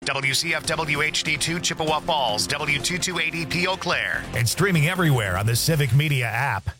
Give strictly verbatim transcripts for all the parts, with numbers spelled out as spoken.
W C F W H D two Chippewa Falls, W two two eighty P Eau Claire. And streaming everywhere on the Civic Media app.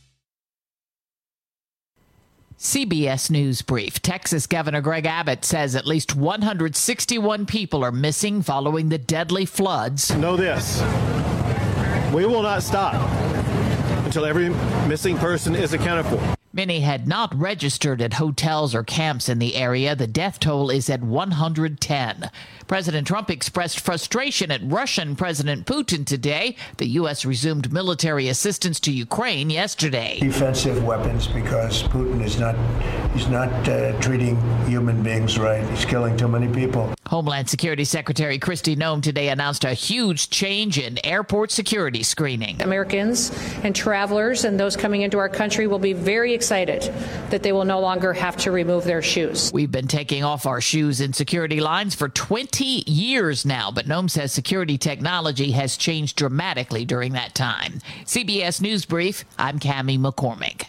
C B S News Brief. Texas Governor Greg Abbott says at least one hundred sixty-one people are missing following the deadly floods. Know this, we will not stop until every missing person is accounted for. Many had not registered at hotels or camps in the area. The death toll is at one hundred ten. President Trump expressed frustration at Russian President Putin today. The U S resumed military assistance to Ukraine yesterday. Defensive weapons, because Putin is not he's not uh, treating human beings right. He's killing too many people. Homeland Security Secretary Kristi Noem today announced a huge change in airport security screening. Americans and travelers and those coming into our country will be very excited that they will no longer have to remove their shoes. We've been taking off our shoes in security lines for twenty years now, but Noem says security technology has changed dramatically during that time. C B S News Brief, I'm Cammie McCormick.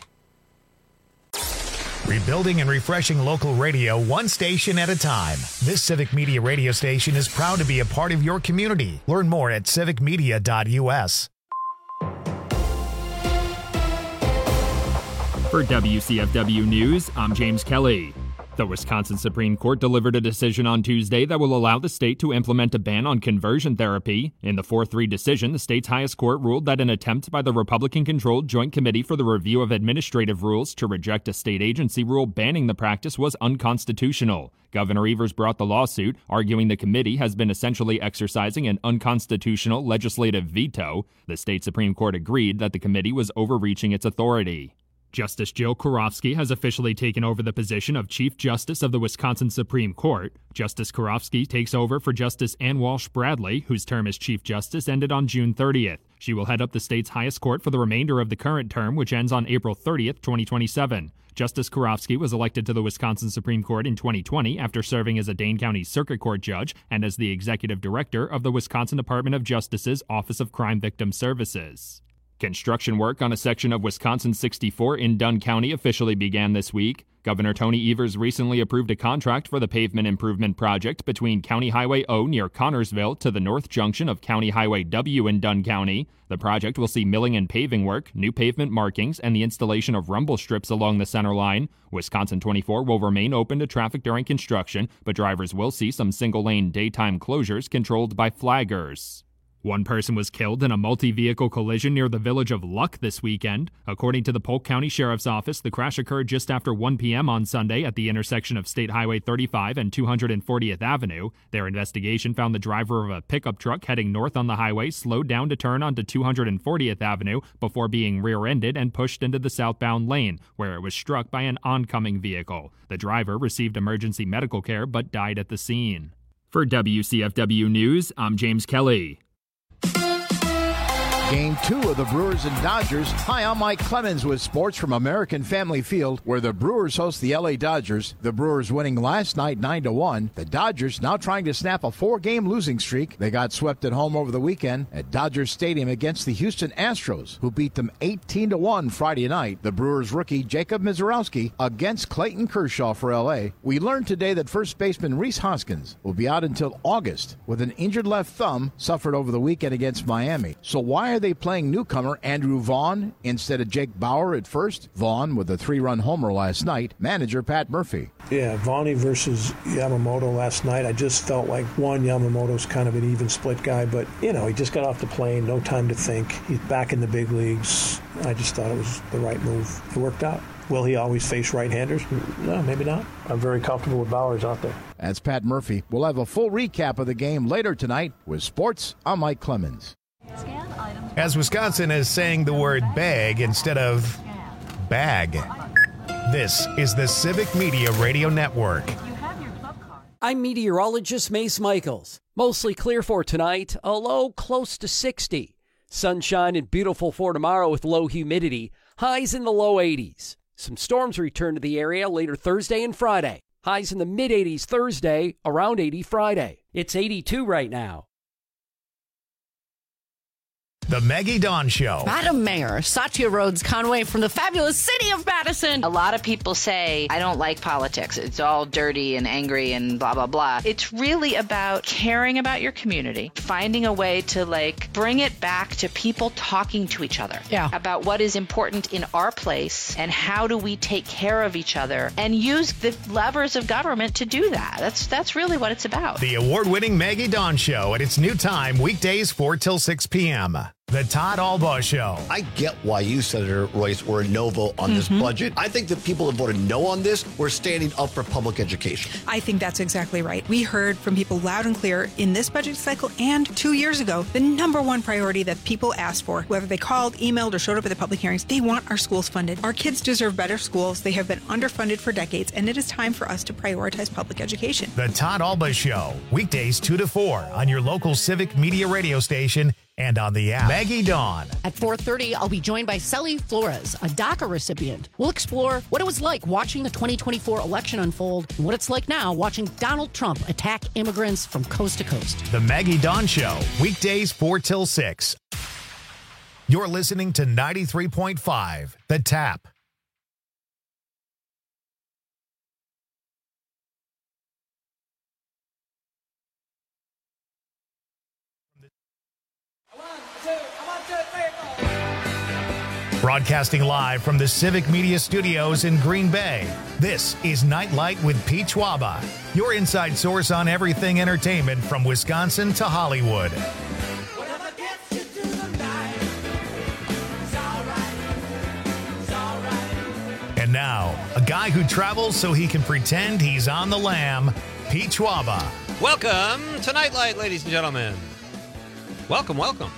Rebuilding and refreshing local radio one station at a time. This Civic Media radio station is proud to be a part of your community. Learn more at civic media dot u s. For W C F W News, I'm James Kelly. The Wisconsin Supreme Court delivered a decision on Tuesday that will allow the state to implement a ban on conversion therapy. In the four three decision, the state's highest court ruled that an attempt by the Republican-controlled Joint Committee for the Review of Administrative Rules to reject a state agency rule banning the practice was unconstitutional. Governor Evers brought the lawsuit, arguing the committee has been essentially exercising an unconstitutional legislative veto. The state Supreme Court agreed that the committee was overreaching its authority. Justice Jill Karofsky has officially taken over the position of Chief Justice of the Wisconsin Supreme Court. Justice Karofsky takes over for Justice Ann Walsh Bradley, whose term as Chief Justice ended on June thirtieth. She will head up the state's highest court for the remainder of the current term, which ends on April thirtieth, twenty twenty-seven. Justice Karofsky was elected to the Wisconsin Supreme Court in twenty twenty after serving as a Dane County Circuit Court judge and as the executive director of the Wisconsin Department of Justice's Office of Crime Victim Services. Construction work on a section of Wisconsin sixty-four in Dunn County officially began this week. Governor Tony Evers recently approved a contract for the pavement improvement project between County Highway O near Connorsville to the north junction of County Highway W in Dunn County. The project will see milling and paving work, new pavement markings, and the installation of rumble strips along the center line. Wisconsin twenty-four will remain open to traffic during construction, but drivers will see some single-lane daytime closures controlled by flaggers. One person was killed in a multi-vehicle collision near the village of Luck this weekend. According to the Polk County Sheriff's Office, the crash occurred just after one p.m. on Sunday at the intersection of State Highway thirty-five and two hundred fortieth Avenue. Their investigation found the driver of a pickup truck heading north on the highway slowed down to turn onto two hundred fortieth Avenue before being rear-ended and pushed into the southbound lane, where it was struck by an oncoming vehicle. The driver received emergency medical care but died at the scene. For W C F W News, I'm James Kelly. Game two of the Brewers and Dodgers. Hi, I'm Mike Clemens with sports from American Family Field, where the Brewers host the L A Dodgers. The Brewers winning last night nine to one. The Dodgers now trying to snap a four-game losing streak. They got swept at home over the weekend at Dodger Stadium against the Houston Astros, who beat them eighteen to one Friday night. The Brewers rookie Jacob Misiorowski against Clayton Kershaw for L A. We learned today that first baseman Rhys Hoskins will be out until August with an injured left thumb suffered over the weekend against Miami. So why are they playing newcomer Andrew Vaughn instead of Jake Bauer at first? Vaughn with a three-run homer last night. Manager Pat Murphy. Yeah, Vaughn versus Yamamoto last night. I just felt like, one, Yamamoto's kind of an even split guy, but, you know, he just got off the plane, no time to think. He's back in the big leagues. I just thought it was the right move. It worked out. Will he always face right-handers? No, maybe not. I'm very comfortable with Bowers out there. That's Pat Murphy. We'll have a full recap of the game later tonight with sports. I'm Mike Clemens. As Wisconsin is saying the word bag instead of bag. This is the Civic Media Radio Network. I'm meteorologist Mace Michaels. Mostly clear for tonight, a low close to sixty. Sunshine and beautiful for tomorrow with low humidity. Highs in the low eighties. Some storms return to the area later Thursday and Friday. Highs in the mid-eighties Thursday, around eighty Friday. It's eighty-two right now. The Maggie Dawn Show. Madam Mayor, Satya Rhodes Conway from the fabulous city of Madison. A lot of people say, I don't like politics. It's all dirty and angry and blah, blah, blah. It's really about caring about your community, finding a way to, like, bring it back to people talking to each other. Yeah. About what is important in our place and how do we take care of each other and use the levers of government to do that. That's, that's really what it's about. The award-winning Maggie Dawn Show at its new time, weekdays four till six p.m. The Todd Albaugh Show. I get why you, Senator Royce, were a no vote on mm-hmm. this budget. I think the people that voted no on this were standing up for public education. I think that's exactly right. We heard from people loud and clear in this budget cycle and two years ago, the number one priority that people asked for, whether they called, emailed, or showed up at the public hearings, they want our schools funded. Our kids deserve better schools. They have been underfunded for decades, and it is time for us to prioritize public education. The Todd Albaugh Show, weekdays two to four on your local Civic Media radio station and on the app. Maggie Dawn. At four thirty, I'll be joined by Sally Flores, a DACA recipient. We'll explore what it was like watching the twenty twenty-four election unfold and what it's like now watching Donald Trump attack immigrants from coast to coast. The Maggie Dawn Show, weekdays four till six. You're listening to ninety-three point five, The Tap. Broadcasting live from the Civic Media Studios in Green Bay, this is Nightlight with Pete Schwaba, your inside source on everything entertainment from Wisconsin to Hollywood. And now, a guy who travels so he can pretend he's on the lam, Pete Schwaba. Welcome to Nightlight, ladies and gentlemen. Welcome, welcome.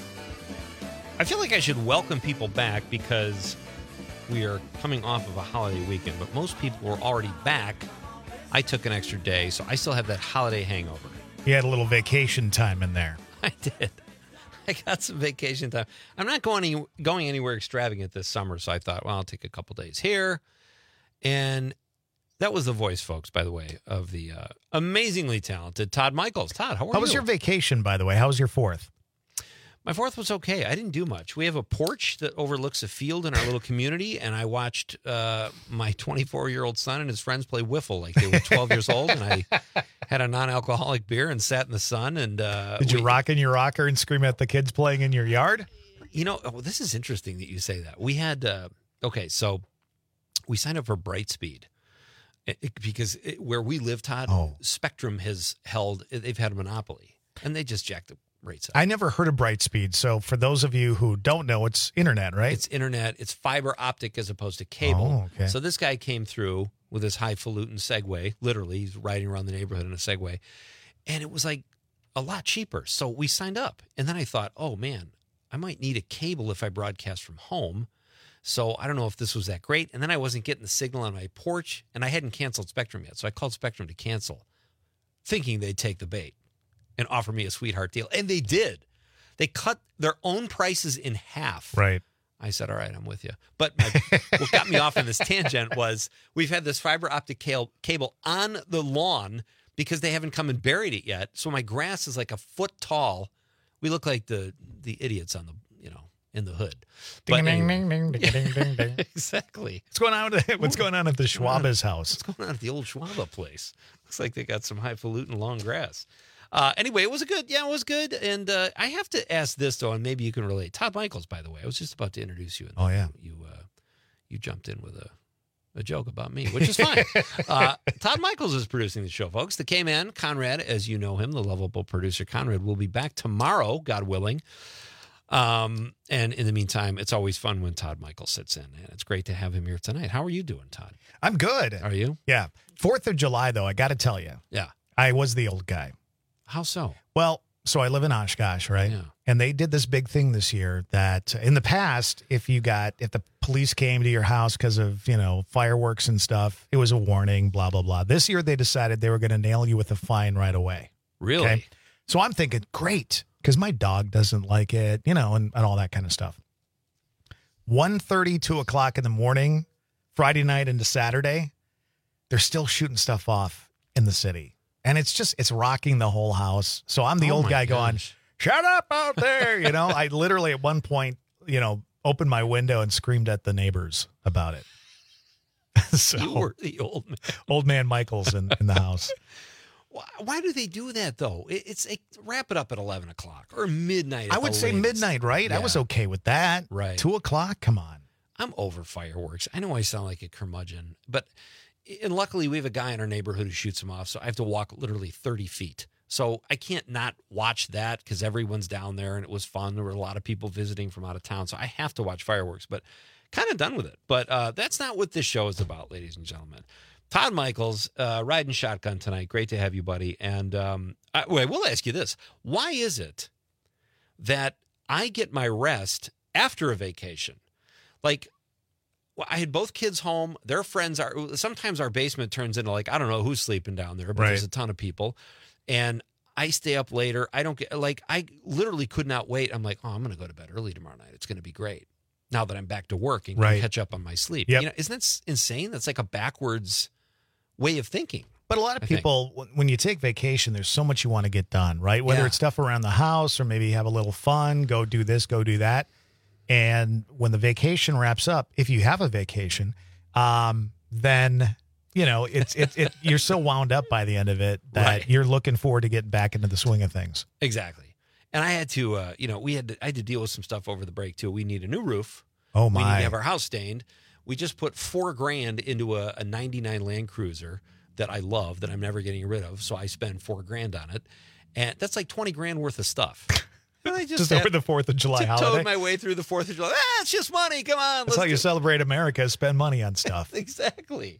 I feel like I should welcome people back because we are coming off of a holiday weekend, but most people were already back. I took an extra day, so I still have that holiday hangover. You had a little vacation time in there. I did. I got some vacation time. I'm not going any, going anywhere extravagant this summer, so I thought, well, I'll take a couple days here. And that was the voice, folks, by the way, of the uh, amazingly talented Todd Michaels. Todd, how are you? How was your vacation, by the way? How was your fourth? My fourth was okay. I didn't do much. We have a porch that overlooks a field in our little community, and I watched uh, my twenty-four-year-old son and his friends play wiffle like they were twelve years old, and I had a non-alcoholic beer and sat in the sun. And uh, Did you we, rock in your rocker and scream at the kids playing in your yard? You know, oh, this is interesting that you say that. We had, uh, okay, so we signed up for Brightspeed. It, it, because it, where we live, Todd, oh. Spectrum has held, they've had a monopoly, and they just jacked the rates up. I never heard of Brightspeed, so for those of you who don't know, it's internet, right? It's internet. It's fiber optic as opposed to cable. Oh, okay. So this guy came through with his highfalutin Segway. Literally, he's riding around the neighborhood in a Segway, and it was like a lot cheaper. So we signed up, and then I thought, oh, man, I might need a cable if I broadcast from home. So I don't know if this was that great. And then I wasn't getting the signal on my porch, and I hadn't canceled Spectrum yet. So I called Spectrum to cancel, thinking they'd take the bait and offer me a sweetheart deal. And they did. They cut their own prices in half. Right. I said, all right, I'm with you. But my, what got me off on this tangent was we've had this fiber optic cable on the lawn because they haven't come and buried it yet. So my grass is like a foot tall. We look like the the idiots on the, you know, in the hood. But ding, anyway, ding, ding, ding, ding, ding, ding. Exactly. What's going on? What's going on at the Schwaba's house? What's going on at the old Schwaba place? Looks like they got some highfalutin long grass. Uh, anyway, it was a good, yeah, it was good. And uh, I have to ask this, though, and maybe you can relate. Todd Michaels, by the way, I was just about to introduce you. And oh, yeah. You uh, you jumped in with a, a joke about me, which is fine. uh, Todd Michaels is producing the show, folks. The K-Man, Conrad, as you know him, the lovable producer Conrad, will be back tomorrow, God willing. Um, and in the meantime, it's always fun when Todd Michaels sits in, and it's great to have him here tonight. How are you doing, Todd? I'm good. Are you? Yeah. Fourth of July, though, I got to tell you. Yeah. I was the old guy. How so? Well, so I live in Oshkosh, right? Yeah. And they did this big thing this year that in the past, if you got, if the police came to your house because of, you know, fireworks and stuff, it was a warning, blah, blah, blah. This year, they decided they were going to nail you with a fine right away. Really? Okay? So I'm thinking, great, because my dog doesn't like it, you know, and, and all that kind of stuff. one thirty, two o'clock in the morning, Friday night into Saturday, they're still shooting stuff off in the city. And it's just, it's rocking the whole house. So I'm the oh old guy gosh. going, shut up out there. You know, I literally at one point, you know, opened my window and screamed at the neighbors about it. So, you were the old man. Old man Michael's in, in the house. Why, why do they do that, though? It, it's it, wrap it up at eleven o'clock or midnight. I would say latest. midnight, right? Yeah. I was okay with that. Right. Two o'clock? Come on. I'm over fireworks. I know I sound like a curmudgeon, but and luckily we have a guy in our neighborhood who shoots them off, so I have to walk literally thirty feet. So I can't not watch that because everyone's down there and it was fun. There were a lot of people visiting from out of town, so I have to watch fireworks, but kind of done with it. But uh, that's not what this show is about, ladies and gentlemen. Todd Michaels, uh, riding shotgun tonight. Great to have you, buddy. And um, I, wait, we'll ask you this. Why is it that I get my rest after a vacation? Like, well, I had both kids home. Their friends are, sometimes our basement turns into like, I don't know who's sleeping down there, but right. There's a ton of people. And I stay up later. I don't get, like, I literally could not wait. I'm like, oh, I'm going to go to bed early tomorrow night. It's going to be great. Now that I'm back to work and right. can catch up on my sleep. Yep. You know, isn't that insane? That's like a backwards way of thinking. But a lot of I people, think. when you take vacation, there's so much you want to get done, right? Whether yeah. it's stuff around the house or maybe have a little fun, go do this, go do that. And when the vacation wraps up, if you have a vacation, um, then, you know, it's it's it, you're so wound up by the end of it that right. you're looking forward to getting back into the swing of things. Exactly. And I had to, uh, you know, we had to, I had to deal with some stuff over the break too. We need a new roof. Oh my! We need to have our house stained. We just put four grand into a, a ninety-nine Land Cruiser that I love that I'm never getting rid of. So I spend four grand on it, and that's like twenty grand worth of stuff. And I just just over the Fourth of July tiptoed holiday. my way through the Fourth of July. Ah, it's just money. Come on, that's how you do- celebrate America: spend money on stuff. Exactly.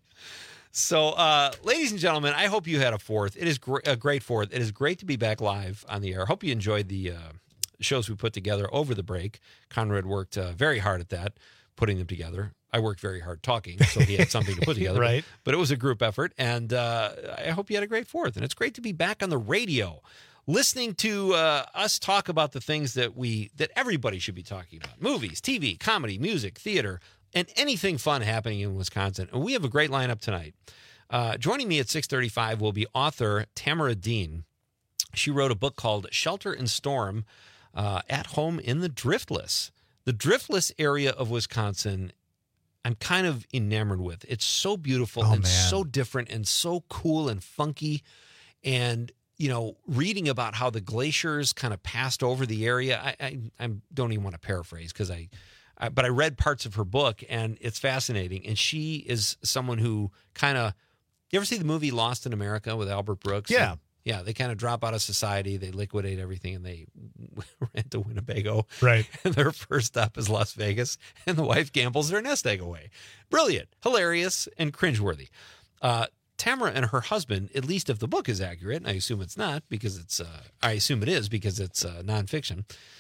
So, uh, ladies and gentlemen, I hope you had a Fourth. It is gr- a great Fourth. It is great to be back live on the air. I hope you enjoyed the uh, shows we put together over the break. Conrad worked uh, very hard at that, putting them together. I worked very hard talking, so he had something to put together. Right. But, but it was a group effort, and uh, I hope you had a great Fourth. And it's great to be back on the radio, listening to uh, us talk about the things that we that everybody should be talking about: movies, T V, comedy, music, theater, and anything fun happening in Wisconsin. And we have a great lineup tonight. Uh, joining me at six thirty-five will be author Tamara Dean. She wrote a book called Shelter and Storm, uh, At Home in the Driftless. The Driftless area of Wisconsin, I'm kind of enamored with. It's so beautiful oh, and man. so different and so cool and funky. And, you know, reading about how the glaciers kind of passed over the area, I, I, I don't even want to paraphrase because I, I, but I read parts of her book and it's fascinating. And she is someone who kind of, you ever see the movie Lost in America with Albert Brooks? Yeah. And, yeah, they kind of drop out of society, they liquidate everything, and they rent to Winnebago. Right. And their first stop is Las Vegas, and the wife gambles their nest egg away. Brilliant, hilarious, and cringeworthy. Uh, Tamara and her husband, at least if the book is accurate, and I assume it's not because it's, uh, I assume it is because it's uh, nonfiction,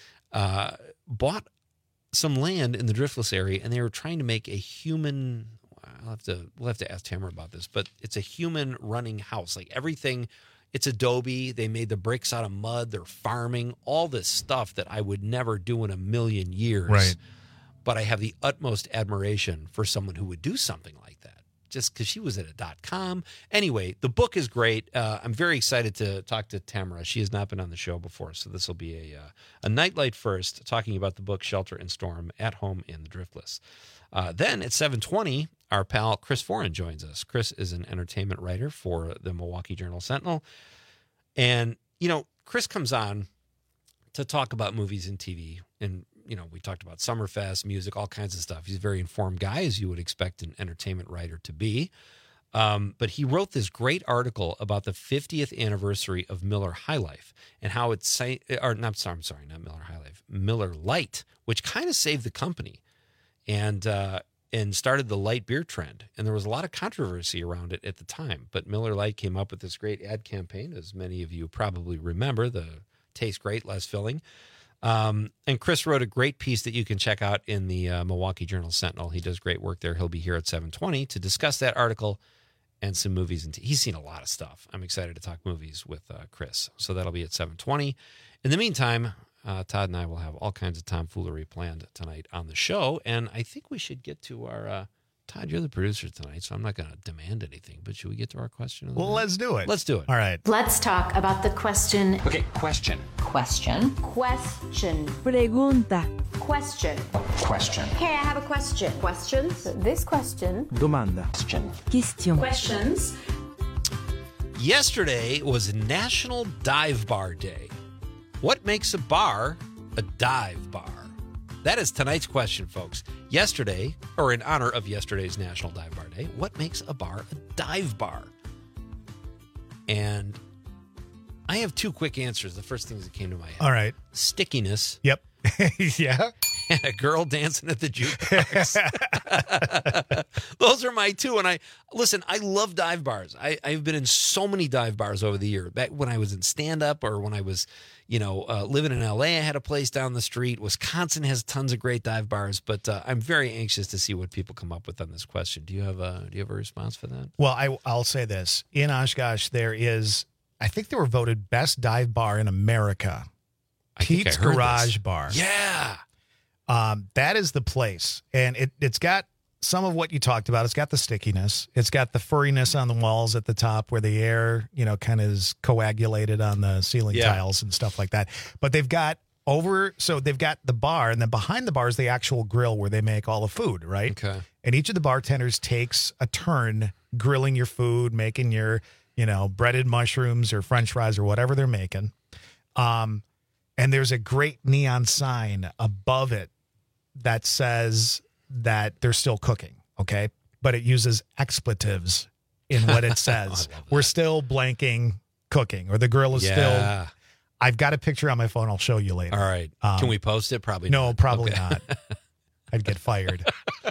uh, bought some land in the Driftless area, and they were trying to make a human. I'll have to. We'll have to ask Tamara about this, but it's a human running house. Like everything. It's adobe. They made the bricks out of mud. They're farming, all this stuff that I would never do in a million years. Right. But I have the utmost admiration for someone who would do something like that just because she was at a dot com. Anyway, the book is great. Uh, I'm very excited to talk to Tamara. She has not been on the show before, so this will be a, uh, a nightlight first, talking about the book Shelter and Storm, At Home in the Driftless. Uh, then at seven twenty, our pal Chris Foran joins us. Chris is an entertainment writer for the Milwaukee Journal-Sentinel. And, you know, Chris comes on to talk about movies and T V. And, you know, we talked about Summerfest, music, all kinds of stuff. He's a very informed guy, as you would expect an entertainment writer to be. Um, but he wrote this great article about the fiftieth anniversary of Miller High Life and how it's, or not, sorry, I'm sorry, not Miller High Life, Miller Lite, which kind of saved the company. And uh, and started the light beer trend. And there was a lot of controversy around it at the time. But Miller Lite came up with this great ad campaign, as many of you probably remember, the taste great, less filling. Um, and Chris wrote a great piece that you can check out in the uh, Milwaukee Journal-Sentinel. He does great work there. He'll be here at seven twenty to discuss that article and some movies. And t- he's seen a lot of stuff. I'm excited to talk movies with uh, Chris. So that'll be at seven twenty. In the meantime, Uh, Todd and I will have all kinds of tomfoolery planned tonight on the show, and I think we should get to our uh, Todd, you're the producer tonight, so I'm not going to demand anything, but should we get to our question? Well, let's do it. Let's do it. All right. Let's talk about the question. Okay, question. Question. Question. Pregunta. Question. Question. Hey, I have a question. Questions? This question. Domanda. Question. Question. Questions. Yesterday was National Dive Bar Day. What makes a bar a dive bar? That is tonight's question, folks. Yesterday, or in honor of yesterday's National Dive Bar Day, what makes a bar a dive bar? And I have two quick answers. The first things that came to my head. All right. Stickiness. Yep. Yeah. And a girl dancing at the jukebox. Those are my two. And I listen, I love dive bars. I, I've been in so many dive bars over the year. Back when I was in stand-up or when I was, you know, uh, living in L A, I had a place down the street. Wisconsin has tons of great dive bars. But uh, I'm very anxious to see what people come up with on this question. Do you have a, do you have a response for that? Well, I, I'll say this. In Oshkosh, there is, I think they were voted best dive bar in America. I think I Pete's heard Garage this. Bar. Yeah. Um, that is the place. And it, it's got some of what you talked about. It's got the stickiness. It's got the furriness on the walls at the top where the air, you know, kind of is coagulated on the ceiling Yeah. tiles and stuff like that. But they've got over, so they've got the bar, and then behind the bar is the actual grill where they make all the food, right? Okay. And each of the bartenders takes a turn grilling your food, making your, you know, breaded mushrooms or French fries or whatever they're making. Um, and there's a great neon sign above it that says that they're still cooking, okay? But it uses expletives in what it says. We're still blanking cooking, or the grill is Yeah. still... I've got a picture on my phone. I'll show you later. All right. Um, Can we post it? Probably no, not. probably Okay. not. I'd get fired.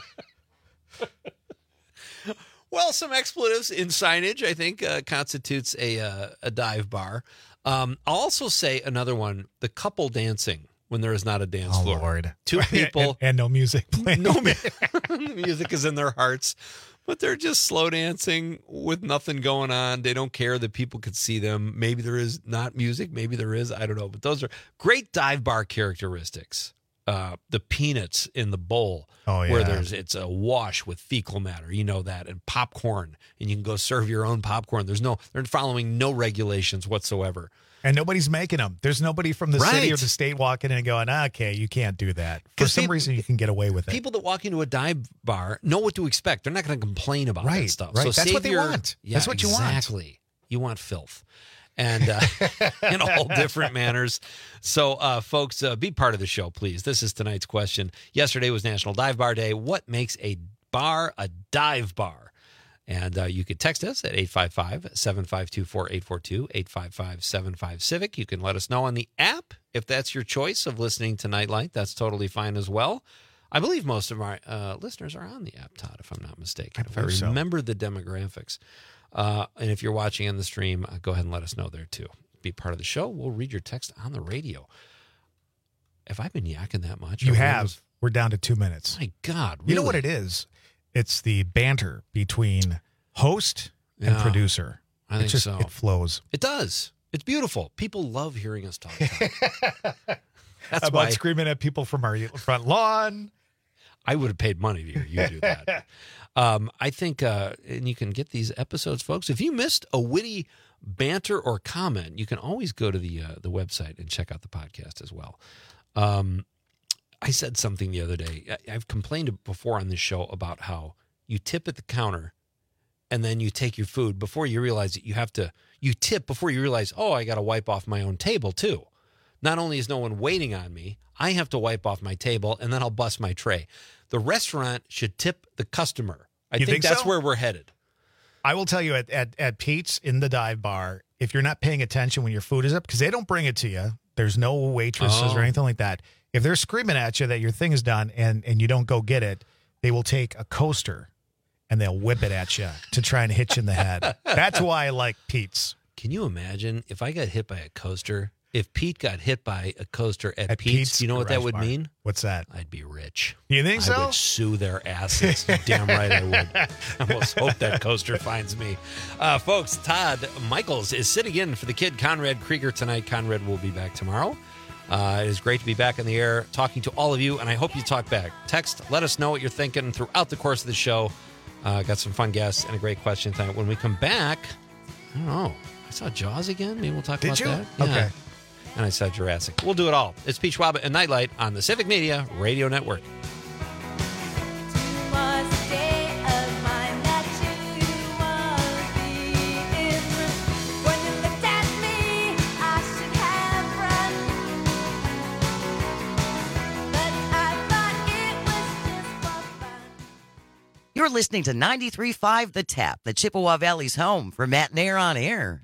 Well, some expletives in signage, I think, uh, constitutes a uh, a dive bar. Um, I'll also say another one: the couple dancing when there is not a dance Oh, floor. Lord. Two people and, and no music playing. No mu- music is in their hearts, but they're just slow dancing with nothing going on. They don't care that people could see them. Maybe there is not music. Maybe there is. I don't know. But those are great dive bar characteristics. Uh, the peanuts in the bowl, Oh, yeah. where there's it's a wash with fecal matter, you know that, and popcorn, and you can go serve your own popcorn. There's no, they're following no regulations whatsoever. And nobody's making them. There's nobody from the city or Right. the state walking in and going, okay, you can't do that. For 'Cause some people- reason, you can get away with it. People that walk into a dive bar know what to expect. They're not going to complain about Right, that stuff. right. So That's save what they your- want. Yeah, That's what you want. Exactly. You want filth. And uh, in all different manners. So, uh, folks, uh, be part of the show, please. This is tonight's question. Yesterday was National Dive Bar Day. What makes a bar a dive bar? And uh, you could text us at eight five five, seven five two, four eight four two, eight five five, seven five, CIVIC. You can let us know on the app if that's your choice of listening to Nightlight. That's totally fine as well. I believe most of our uh, listeners are on the app, Todd, if I'm not mistaken. I if I believe so. remember the demographics. Uh, and if you're watching on the stream, uh, go ahead and let us know there too. Be part of the show. We'll read your text on the radio. Have I been yakking that much? You Or have. was- We're down to two minutes. My God. You know what really? it is? It's the banter between host and Yeah, producer. I it think just, so. It flows. It does. It's beautiful. People love hearing us talk. Todd. That's About why screaming at people from our front lawn. I would have paid money to hear you do that. um, I think, uh, and you can get these episodes, folks. If you missed a witty banter or comment, you can always go to the uh, the website and check out the podcast as well. Um, I said something the other day. I, I've complained before on this show about how you tip at the counter and then you take your food before you realize that you have to, you tip before you realize, oh, I got to wipe off my own table too. Not only is no one waiting on me, I have to wipe off my table and then I'll bust my tray. The restaurant should tip the customer. I You think, think that's so? where we're headed. I will tell you at, at, at Pete's in the dive bar, if you're not paying attention when your food is up, because they don't bring it to you, there's no waitresses Oh. or anything like that. If they're screaming at you that your thing is done and, and you don't go get it, they will take a coaster and they'll whip it at you to try and hit you in the head. That's why I like Pete's. Can you imagine if I got hit by a coaster? If Pete got hit by a coaster at, At Pete's, Pete's you know what that Garage would Bar. mean? What's that? I'd be rich. You think I so? would sue their asses. Damn right I would. I almost hope that coaster finds me. Uh, folks, Todd Michaels is sitting in for the kid Conrad Krieger tonight. Conrad will be back tomorrow. Uh, it is great to be back in the air talking to all of you, and I hope you talk back. Text, let us know what you're thinking throughout the course of the show. Uh, got some fun guests and a great question tonight. When we come back, I don't know. I saw Jaws again. Maybe we'll talk Did about you? that. Okay. Yeah. And I saw Jurassic. We'll do it all. It's Pete Schwab and Nightlight on the Civic Media Radio Network. You're listening to ninety-three point five The Tap, the Chippewa Valley's home for Matt Nair on Air.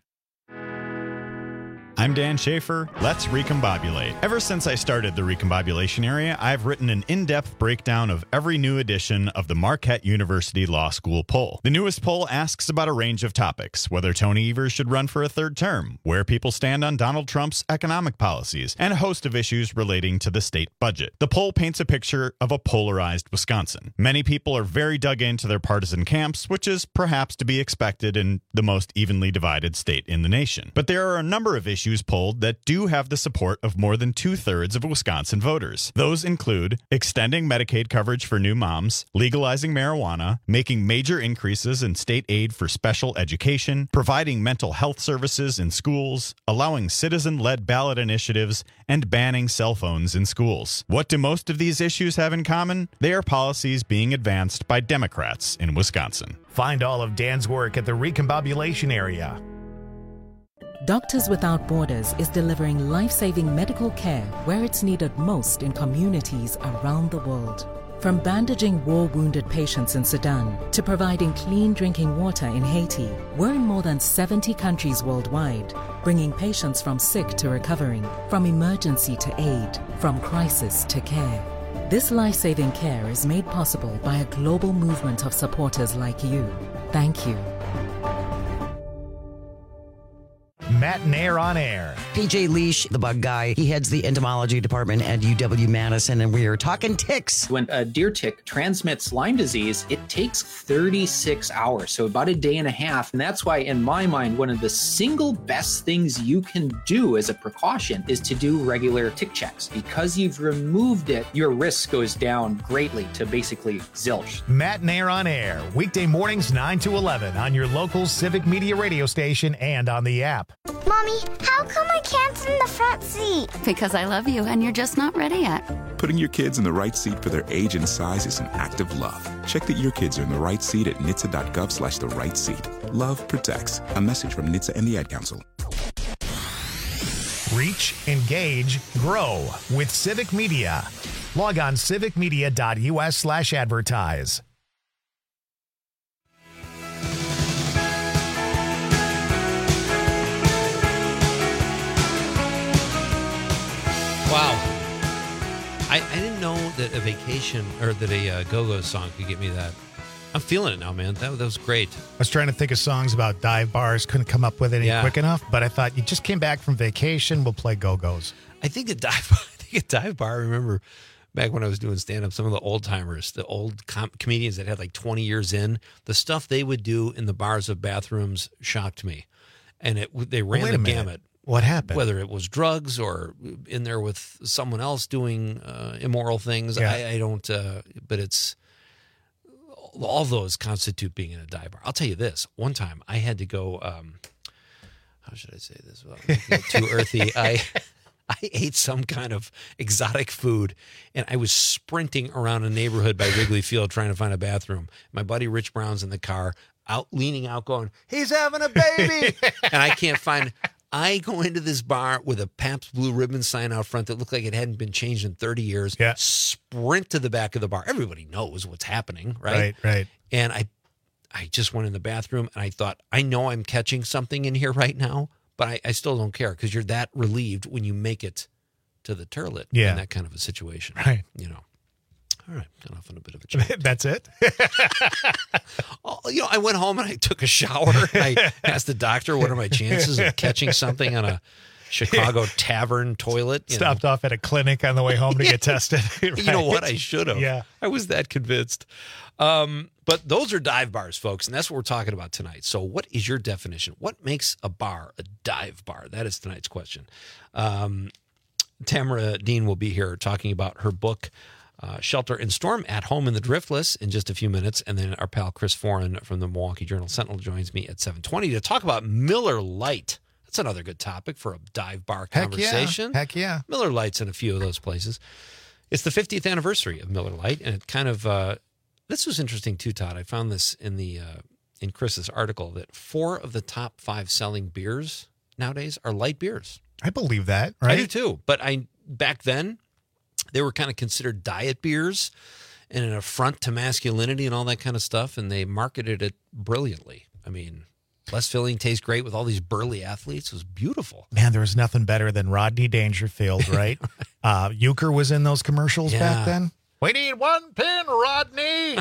I'm Dan Schaefer. Let's recombobulate. Ever since I started the recombobulation area, I've written an in-depth breakdown of every new edition of the Marquette University Law School poll. The newest poll asks about a range of topics: whether Tony Evers should run for a third term, where people stand on Donald Trump's economic policies, and a host of issues relating to the state budget. The poll paints a picture of a polarized Wisconsin. Many people are very dug into their partisan camps, which is perhaps to be expected in the most evenly divided state in the nation. But there are a number of issues polled that do have the support of more than two-thirds of Wisconsin voters. Those include extending Medicaid coverage for new moms, legalizing marijuana, making major increases in state aid for special education, providing mental health services in schools, allowing citizen-led ballot initiatives, and banning cell phones in schools. What do most of these issues have in common? They are policies being advanced by Democrats in Wisconsin. Find all of Dan's work at the recombobulation area. Doctors Without Borders is delivering life-saving medical care where it's needed most in communities around the world. From bandaging war-wounded patients in Sudan to providing clean drinking water in Haiti, we're in more than seventy countries worldwide, bringing patients from sick to recovering, from emergency to aid, from crisis to care. This life-saving care is made possible by a global movement of supporters like you. Thank you. Matt Nair on Air. P J Leash, the bug guy, he heads the entomology department at U W-Madison, and we are talking ticks. When a deer tick transmits Lyme disease, it takes thirty-six hours, so about a day and a half. And that's why, in my mind, one of the single best things you can do as a precaution is to do regular tick checks. Because you've removed it, your risk goes down greatly to basically zilch. Matt Nair on Air, weekday mornings nine to eleven on your local Civic Media radio station and on the app. Mommy, how come I can't sit in the front seat? Because I love you and you're just not ready yet. Putting your kids in the right seat for their age and size is an act of love. Check that your kids are in the right seat at N H T S A dot gov slash the right seat. Love protects. A message from N H T S A and the Ad Council. Reach, engage, grow with Civic Media. Log on civicmedia.us slash advertise. Wow. I, I didn't know that a vacation or that a uh, Go-Go song could get me that. I'm feeling it now, man. That, that was great. I was trying to think of songs about dive bars. Couldn't come up with any Yeah. quick enough, but I thought you just came back from vacation. We'll play Go-Go's. I think a dive bar, I think a dive bar, I remember back when I was doing stand-up, some of the old timers, the old com- comedians that had like twenty years in, the stuff they would do in the bars of bathrooms shocked me. And it they ran Wait a the minute. gamut. What happened? Whether it was drugs or in there with someone else doing uh, immoral things, Yeah. I, I don't. Uh, but it's all those constitute being in a dive bar. I'll tell you this: one time I had to go. Um, how should I say this? Well, too earthy. I I ate some kind of exotic food, and I was sprinting around a neighborhood by Wrigley Field trying to find a bathroom. My buddy Rich Brown's in the car, out leaning out, going, "He's having a baby," and I can't find. I go into this bar with a Pabst Blue Ribbon sign out front that looked like it hadn't been changed in thirty years. Yeah. Sprint to the back of the bar. Everybody knows what's happening, right? Right, right. And I I just went in the bathroom and I thought, I know I'm catching something in here right now, but I, I still don't care because you're that relieved when you make it to the toilet Yeah. in that kind of a situation. Right. You know. All right, got off on a bit of a chat. That's it? Oh, you know, I went home and I took a shower. And I asked the doctor, what are my chances of catching something on a Chicago tavern toilet? You Stopped off at a clinic on the way home to get tested. know. You know what? Right. I should have. Yeah. I was that convinced. Um, but those are dive bars, folks, and that's what we're talking about tonight. So what is your definition? What makes a bar a dive bar? That is tonight's question. Um, Tamara Dean will be here talking about her book, uh, Shelter and Storm at Home in the Driftless, in just a few minutes. And then our pal Chris Foran from the Milwaukee Journal-Sentinel joins me at seven twenty to talk about Miller Lite. That's another good topic for a dive bar Heck conversation. Yeah. Heck yeah. Miller Lite's in a few of those places. It's the fiftieth anniversary of Miller Lite, and it kind of, uh, this was interesting too, Todd. I found this in the uh, in Chris's article that four of the top five selling beers nowadays are light beers. I believe that, right? I do too. But I back then, they were kind of considered diet beers and an affront to masculinity and all that kind of stuff, and they marketed it brilliantly. I mean, less filling, tastes great with all these burly athletes. It was beautiful. Man, there was nothing better than Rodney Dangerfield, right? uh, Euchre was in those commercials Yeah. back then. We need one pin, Rodney.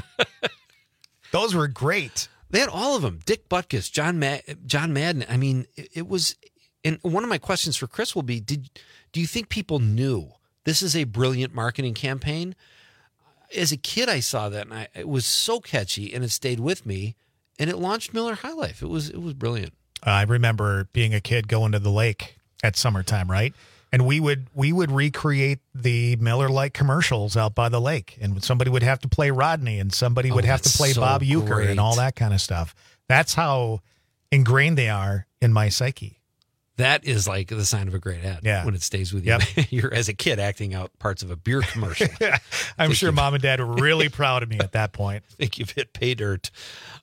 Those were great. They had all of them. Dick Butkus, John Mad- John Madden. I mean, it, it was. And one of my questions for Chris will be: Did do you think people knew this is a brilliant marketing campaign? As a kid, I saw that, and I, it was so catchy, and it stayed with me, and it launched Miller High Life. It was it was brilliant. I remember being a kid going to the lake at summertime, right? And we would we would recreate the Miller Lite commercials out by the lake, and somebody would have to play Rodney, and somebody Oh, would have to that's play so Bob Euchre, great. and all that kind of stuff. That's how ingrained they are in my psyche. That is like the sign of a great ad. Yeah. When it stays with you. Yep. You're as a kid acting out parts of a beer commercial. I'm Think sure you've- mom and dad were really proud of me at that point. I think you've hit pay dirt.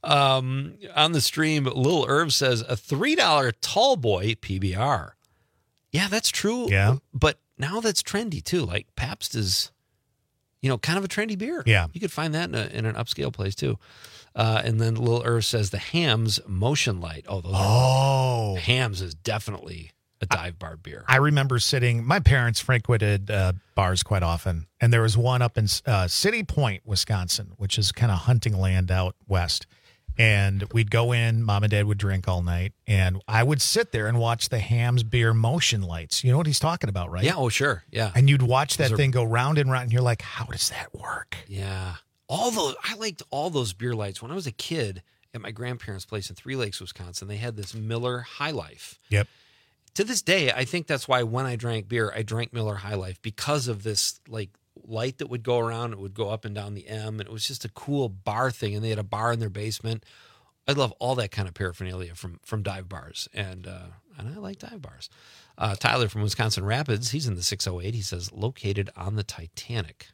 Um, on the stream, Lil Irv says a three dollar tall boy P B R. Yeah, that's true. Yeah. But now that's trendy too. Like Pabst is, you know, kind of a trendy beer. Yeah. You could find that in, a, in an upscale place too. Uh, and then Lil Irv says the Hams Motion Light. Oh, those Oh. are, Hams is definitely a dive bar beer. I remember sitting, my parents frequented uh, bars quite often, and there was one up in uh, City Point, Wisconsin, which is kind of hunting land out west. And we'd go in, mom and dad would drink all night, and I would sit there and watch the Hams beer motion lights. You know what he's talking about, right? Yeah, oh, sure. Yeah. And you'd watch that Those are- thing go round and round, and you're like, how does that work? Yeah. All those, I liked all those beer lights. When I was a kid at my grandparents' place in Three Lakes, Wisconsin, they had this Miller High Life. Yep. To this day, I think that's why when I drank beer, I drank Miller High Life because of this like light that would go around. It would go up and down the M, and it was just a cool bar thing. And they had a bar in their basement. I love all that kind of paraphernalia from from dive bars, and uh, and I like dive bars. Uh, Tyler from Wisconsin Rapids, he's in the six oh eight. He says located on the Titanic.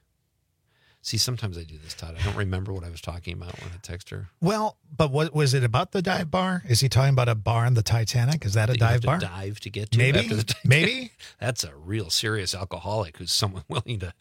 See, sometimes I do this, Todd. I don't remember what I was talking about when I text her. Well, but what was it about the dive bar? Is he talking about a bar on the Titanic? Is that a That you have dive to bar? dive to get to Maybe. after the Titanic. Maybe. That's a real serious alcoholic who's someone willing to.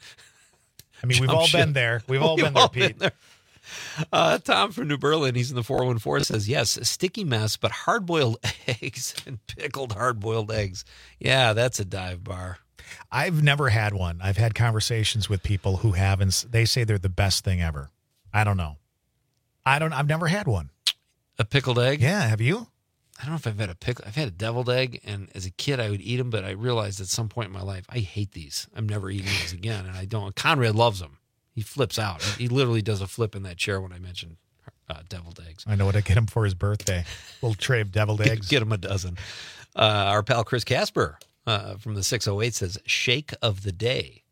I mean, we've jump all ship. been there. We've all We've been there, all Pete. there. Uh, Tom from New Berlin, he's in the four one four, says, yes, a sticky mess, but hard-boiled eggs and pickled hard-boiled eggs. Yeah, that's a dive bar. I've never had one. I've had conversations with people who have, and s- they say they're the best thing ever. I don't know. I don't. I've never had one. A pickled egg? Yeah, have you? I don't know if I've had a pickle. I've had a deviled egg, and as a kid, I would eat them, but I realized at some point in my life, I hate these. I'm never eating these again, and I don't. Conrad loves them. He flips out. He literally does a flip in that chair when I mention uh, deviled eggs. I know what to get him for his birthday. Little tray of deviled Get, eggs. get him a dozen. Uh, our pal Chris Casper uh, from the six oh eight says, shake of the day.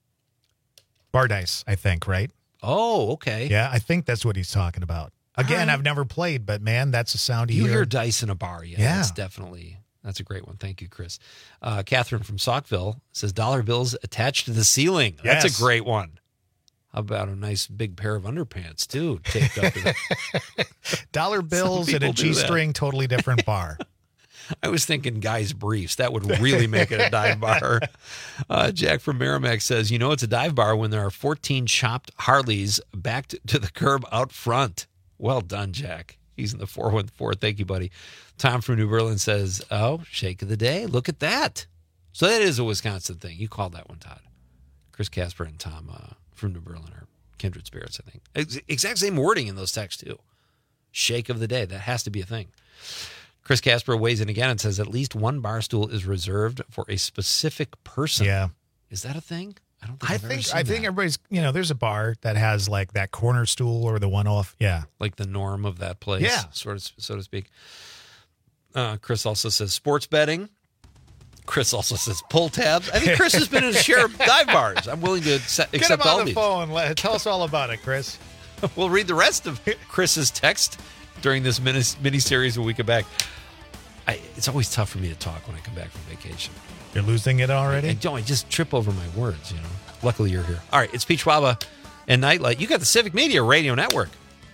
Bar dice, I think, right? Oh, okay. Yeah, I think that's what he's talking about. Again, right. I've never played, but man, that's a sound You you hear dice in a bar. Yeah, Yeah. that's definitely, that's a great one. Thank you, Chris. Uh, Catherine from Saukville says, dollar bills attached to the ceiling. That's Yes. a great one. How about a nice big pair of underpants, too, taped up to the... Dollar bills and a people do that. G-string, totally different bar. I was thinking guys' briefs. That would really make it a dive bar. Uh, Jack from Merrimack says, you know, it's a dive bar when there are fourteen chopped Harleys backed to the curb out front. Well done, Jack. He's in the four one four. Thank you, buddy. Tom from New Berlin says, oh, shake of the day. Look at that. So that is a Wisconsin thing. You called that one, Todd. Chris Casper and Tom uh, from New Berlin are kindred spirits, I think. Ex- exact same wording in those texts, too. Shake of the day. That has to be a thing. Chris Casper weighs in again and says at least one bar stool is reserved for a specific person. Yeah. Is that a thing? I don't think I I've ever think seen I think that. everybody's, you know, there's a bar that has like that corner stool or the one off. Yeah. Like the norm of that place, Yeah. sort of, so to speak. Uh, Chris also says sports betting. Chris also says pull tabs. I think Chris has been in a share of dive bars. I'm willing to accept, Get accept him on all the these. phone. Let, tell us all about it, Chris. We'll read the rest of Chris's text during this mini, mini-series when we come back. I, it's always tough for me to talk when I come back from vacation. You're losing it already? I, I don't. I just trip over my words, you know. Luckily, you're here. All right, it's Peach Waba and Nightlight. You got the Civic Media Radio Network.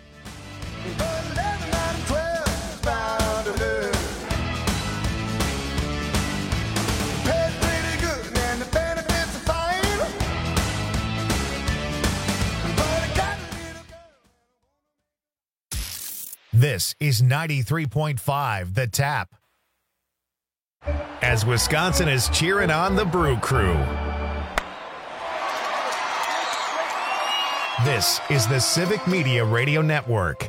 This is ninety-three point five The Tap. As Wisconsin is cheering on the Brew Crew. This is the Civic Media Radio Network.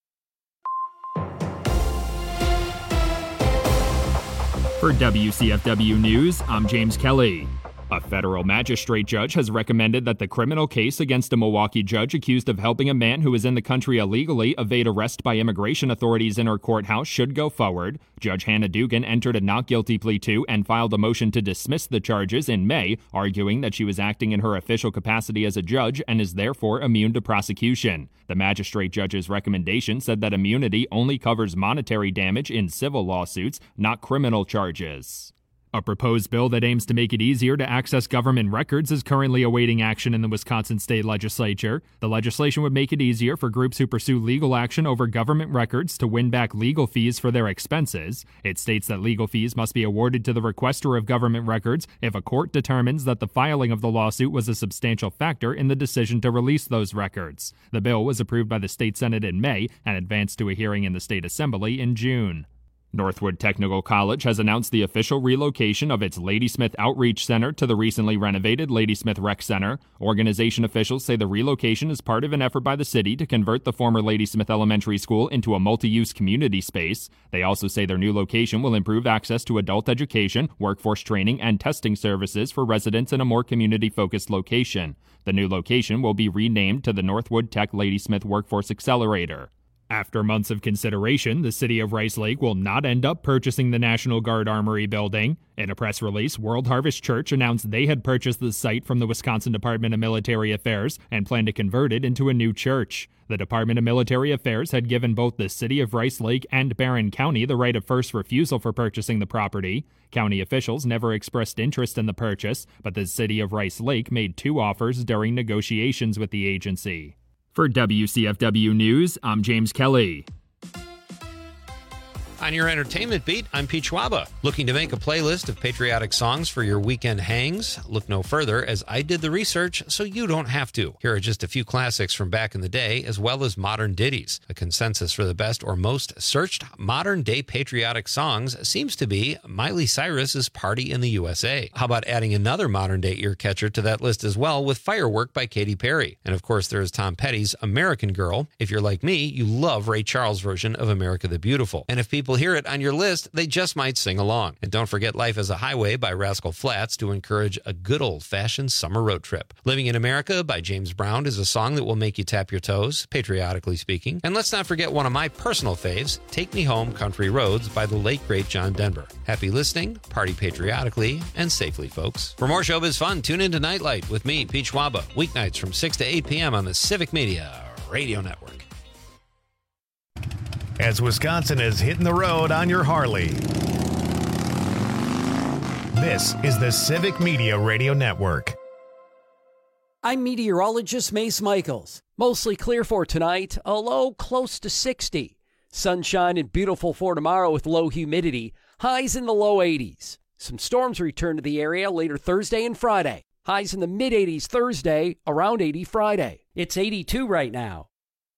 For W C F W News, I'm James Kelly. A federal magistrate judge has recommended that the criminal case against a Milwaukee judge accused of helping a man who was in the country illegally evade arrest by immigration authorities in her courthouse should go forward. Judge Hannah Dugan entered a not guilty plea to and filed a motion to dismiss the charges in May, arguing that she was acting in her official capacity as a judge and is therefore immune to prosecution. The magistrate judge's recommendation said that immunity only covers monetary damage in civil lawsuits, not criminal charges. A proposed bill that aims to make it easier to access government records is currently awaiting action in the Wisconsin State Legislature. The legislation would make it easier for groups who pursue legal action over government records to win back legal fees for their expenses. It states that legal fees must be awarded to the requester of government records if a court determines that the filing of the lawsuit was a substantial factor in the decision to release those records. The bill was approved by the State Senate in May and advanced to a hearing in the State Assembly in June. Northwood Technical College has announced the official relocation of its Ladysmith Outreach Center to the recently renovated Ladysmith Rec Center. Organization officials say the relocation is part of an effort by the city to convert the former Ladysmith Elementary School into a multi-use community space. They also say their new location will improve access to adult education, workforce training, and testing services for residents in a more community-focused location. The new location will be renamed to the Northwood Tech Ladysmith Workforce Accelerator. After months of consideration, the city of Rice Lake will not end up purchasing the National Guard Armory building. In a press release, World Harvest Church announced they had purchased the site from the Wisconsin Department of Military Affairs and plan to convert it into a new church. The Department of Military Affairs had given both the city of Rice Lake and Barron County the right of first refusal for purchasing the property. County officials never expressed interest in the purchase, but the city of Rice Lake made two offers during negotiations with the agency. For W C F W News, I'm James Kelly. On your entertainment beat, I'm Peach Waba. Looking to make a playlist of patriotic songs for your weekend hangs? Look no further, as I did the research so you don't have to. Here are just a few classics from back in the day, as well as modern ditties. A consensus for the best or most searched modern-day patriotic songs seems to be Miley Cyrus's Party in the U S A. How about adding another modern-day ear-catcher to that list as well with Firework by Katy Perry? And of course, there is Tom Petty's American Girl. If you're like me, you love Ray Charles' version of America the Beautiful. And if people hear it on your list, they just might sing along. And don't forget Life as a Highway by Rascal Flatts to encourage a good old-fashioned summer road trip. Living in America by James Brown is a song that will make you tap your toes, patriotically speaking. And let's not forget one of my personal faves, Take Me Home, Country Roads by the late, great John Denver. Happy listening, party patriotically, and safely, folks. For more showbiz fun, tune into Nightlight with me, Peach Waba, weeknights from six to eight p.m. on the Civic Media Radio Network. As Wisconsin is hitting the road on your Harley. This is the Civic Media Radio Network. I'm meteorologist Mace Michaels. Mostly clear for tonight, a low close to sixty. Sunshine and beautiful for tomorrow with low humidity, highs in the low eighties. Some storms return to the area later Thursday and Friday. Highs in the mid eighties Thursday, around eighty Friday. It's eighty-two right now.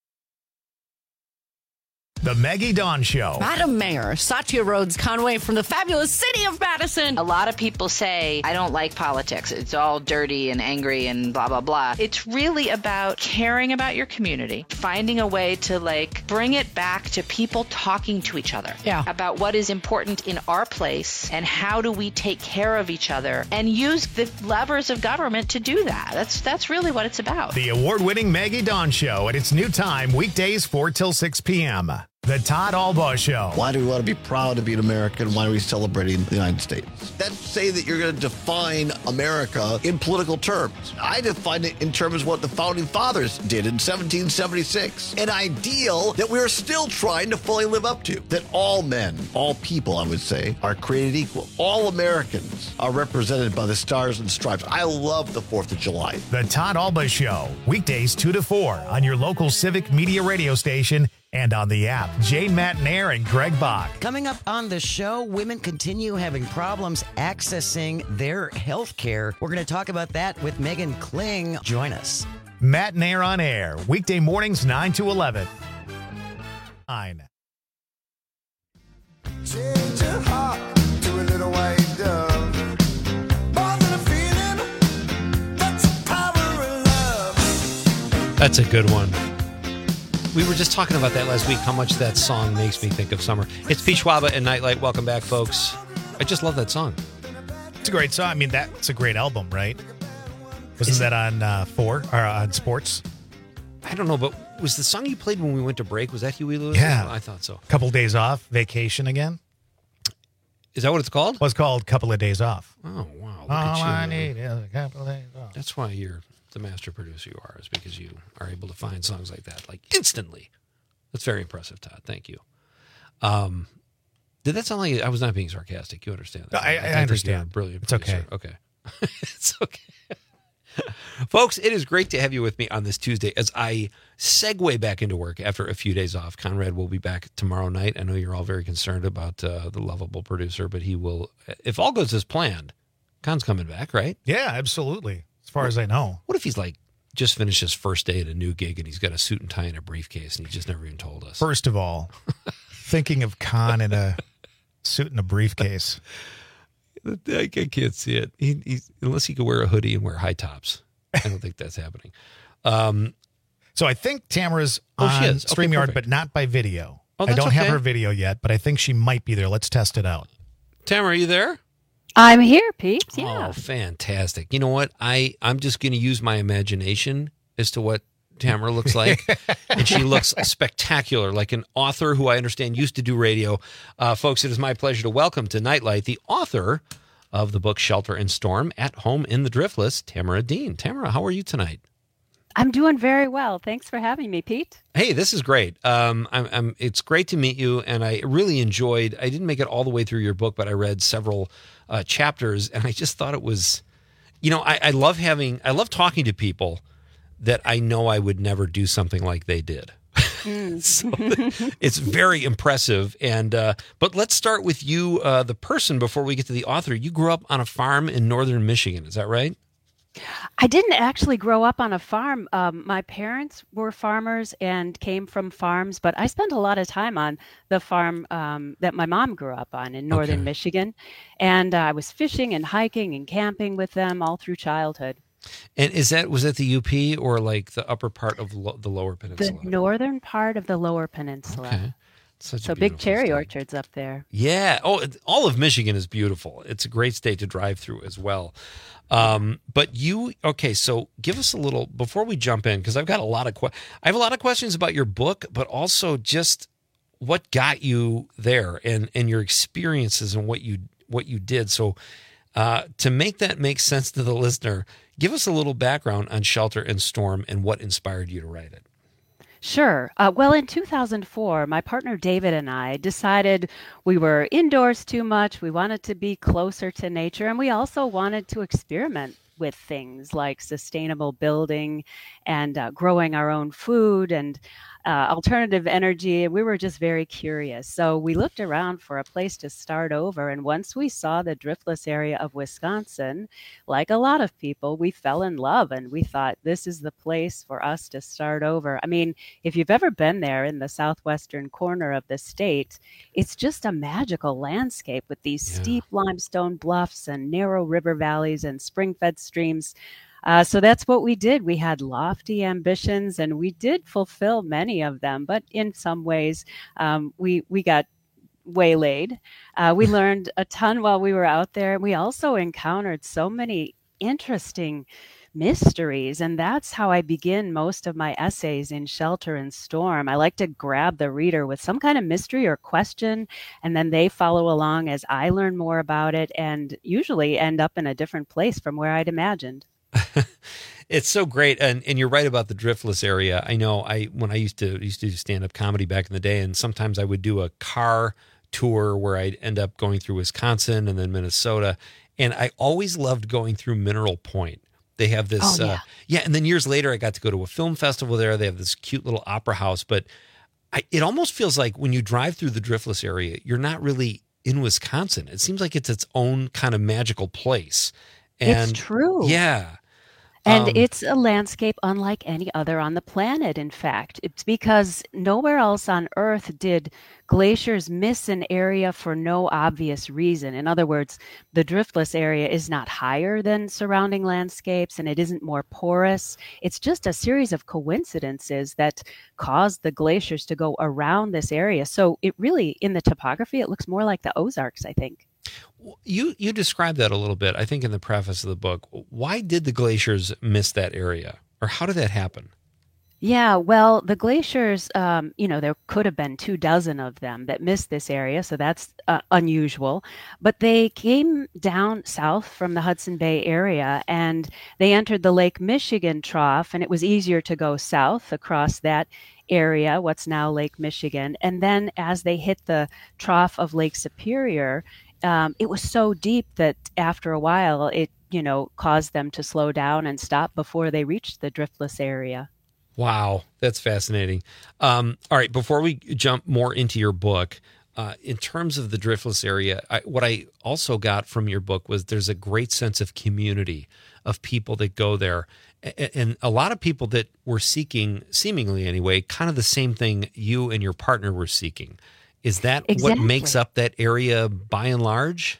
The Maggie Dawn Show. Madam Mayor, Satya Rhodes Conway from the fabulous city of Madison. A lot of people say, I don't like politics. It's all dirty and angry and blah, blah, blah. It's really about caring about your community, finding a way to like bring it back to people talking to each other yeah. about what is important in our place and how do we take care of each other and use the levers of government to do that. That's, that's really what it's about. The award-winning Maggie Dawn Show at its new time, weekdays four till six p.m. The Todd Albaugh Show. Why do we want to be proud to be an American? Why are we celebrating the United States? That's say that you're going to define America in political terms. I define it in terms of what the Founding Fathers did in seventeen seventy-six. An ideal that we're still trying to fully live up to. That all men, all people, I would say, are created equal. All Americans are represented by the stars and stripes. I love the fourth of July. The Todd Albaugh Show. Weekdays two to four on your local Civic Media radio station and on the app. Jane Matnair and Greg Bach. Coming up on the show, women continue having problems accessing their health care. We're going to talk about that with Megan Kling. Join us. Matnair on air. Weekday mornings nine to eleven. Nine. Change your heart to a little white dove. More than a feeling, that's the power of love. That's a good one. We were just talking about that last week, how much that song makes me think of summer. It's Pete Schwaba and Nightlight. Welcome back, folks. I just love that song. It's a great song. I mean, that's a great album, right? Wasn't Is that on uh, four or on Sports? I don't know, but was the song you played when we went to break, was that Huey Lewis? Yeah. I thought so. Couple days off, vacation again. Is that what it's called? Well, it's called Couple of Days Off. Oh, wow. Look All at you, I man. need is a couple of days off. That's why you're the master producer you are, is because you are able to find songs like that, like instantly. That's very impressive, Todd. Thank you. Um, did that sound like I was not being sarcastic? You understand that? I, I, I understand. You're a brilliant. It's okay. Okay. It's okay. Folks, it is great to have you with me on this Tuesday as I segue back into work after a few days off. Conrad will be back tomorrow night. I know you're all very concerned about uh, the lovable producer, but he will, if all goes as planned, Con's coming back, right? Yeah, absolutely. As far as I know. What if he's like, just finished his first day at a new gig and he's got a suit and tie and a briefcase and he just never even told us? First of all, thinking of Con in a suit and a briefcase. I can't see it. He, he's, unless he could wear a hoodie and wear high tops. I don't think that's happening. Um, so I think Tamara's oh, on she is. Okay, StreamYard, perfect. but not by video. Oh, I that's don't okay. have her video yet, but I think she might be there. Let's test it out. Tamara, are you there? I'm here, peeps. Yeah. Oh, fantastic. You know what? I, I'm just going to use my imagination as to what Tamara looks like. And she looks spectacular, like an author who I understand used to do radio. Uh, folks, it is my pleasure to welcome to Nightlight the author of the book Shelter and Storm, At Home in the Driftless, Tamara Dean. Tamara, how are you tonight? I'm doing very well. Thanks for having me, Pete. Hey, this is great. Um, I'm, I'm, it's great to meet you, and I really enjoyed, I didn't make it all the way through your book, but I read several uh, chapters, and I just thought it was, you know, I, I love having, I love talking to people that I know I would never do something like they did. Mm. So it's very impressive. And uh, but let's start with you, uh, the person, before we get to the author. You grew up on a farm in northern Michigan. Is that right? I didn't actually grow up on a farm. Um, my parents were farmers and came from farms, but I spent a lot of time on the farm um, that my mom grew up on in northern Okay. Michigan. And uh, I was fishing and hiking and camping with them all through childhood. And is that, was that the U P or like the upper part of lo- the lower The peninsula? northern part of the lower peninsula. Okay. Such a So big beautiful cherry state. orchards up there. Yeah. Oh, it- all of Michigan is beautiful. It's a great state to drive through as well. Um, but you, okay, so give us a little, before we jump in, because I've got a lot of, que- I have a lot of questions about your book, but also just what got you there and, and your experiences and what you, what you did. So uh, to make that make sense to the listener, give us a little background on Shelter and Storm and what inspired you to write it. Sure. Uh, well, in two thousand four, my partner David and I decided we were indoors too much. We wanted to be closer to nature, and we also wanted to experiment with things like sustainable building and uh, growing our own food and uh, alternative energy. And we were just very curious. So we looked around for a place to start over. And once we saw the driftless area of Wisconsin, like a lot of people, we fell in love and we thought this is the place for us to start over. I mean, if you've ever been there in the southwestern corner of the state, it's just a magical landscape with these Yeah. steep limestone bluffs and narrow river valleys and spring-fed streams. Uh, so that's what we did. We had lofty ambitions, and we did fulfill many of them. But in some ways, um, we we got waylaid. Uh, we learned a ton while we were out there. We also encountered so many interesting mysteries. And that's how I begin most of my essays in Shelter and Storm. I like to grab the reader with some kind of mystery or question, and then they follow along as I learn more about it and usually end up in a different place from where I'd imagined. It's so great, and and you're right about the Driftless area. I know I when I used to used to do stand-up comedy back in the day, and sometimes I would do a car tour where I'd end up going through Wisconsin and then Minnesota, and I always loved going through Mineral Point. They have this, Oh, yeah. uh, yeah, and then years later I got to go to a film festival there. They have this cute little opera house, but I, it almost feels like when you drive through the Driftless area, you're not really in Wisconsin. It seems like it's its own kind of magical place. And It's true. Yeah. And Um, it's a landscape unlike any other on the planet, in fact. It's because nowhere else on Earth did glaciers miss an area for no obvious reason. In other words, the driftless area is not higher than surrounding landscapes and it isn't more porous. It's just a series of coincidences that caused the glaciers to go around this area. So it really, in the topography, it looks more like the Ozarks, I think. You you described that a little bit, I think, in the preface of the book. Why did the glaciers miss that area, or how did that happen? Yeah, well, the glaciers, um, you know, there could have been two dozen of them that missed this area, so that's uh, unusual. But they came down south from the Hudson Bay area and they entered the Lake Michigan trough, and it was easier to go south across that area, what's now Lake Michigan. And then as they hit the trough of Lake Superior, um, it was so deep that after a while, it, you know, caused them to slow down and stop before they reached the driftless area. Wow, that's fascinating. Um, all right, before we jump more into your book, uh, in terms of the driftless area, I, what I also got from your book was there's a great sense of community of people that go there. And, and a lot of people that were seeking, seemingly anyway, kind of the same thing you and your partner were seeking. Is that Exactly. what makes up that area by and large?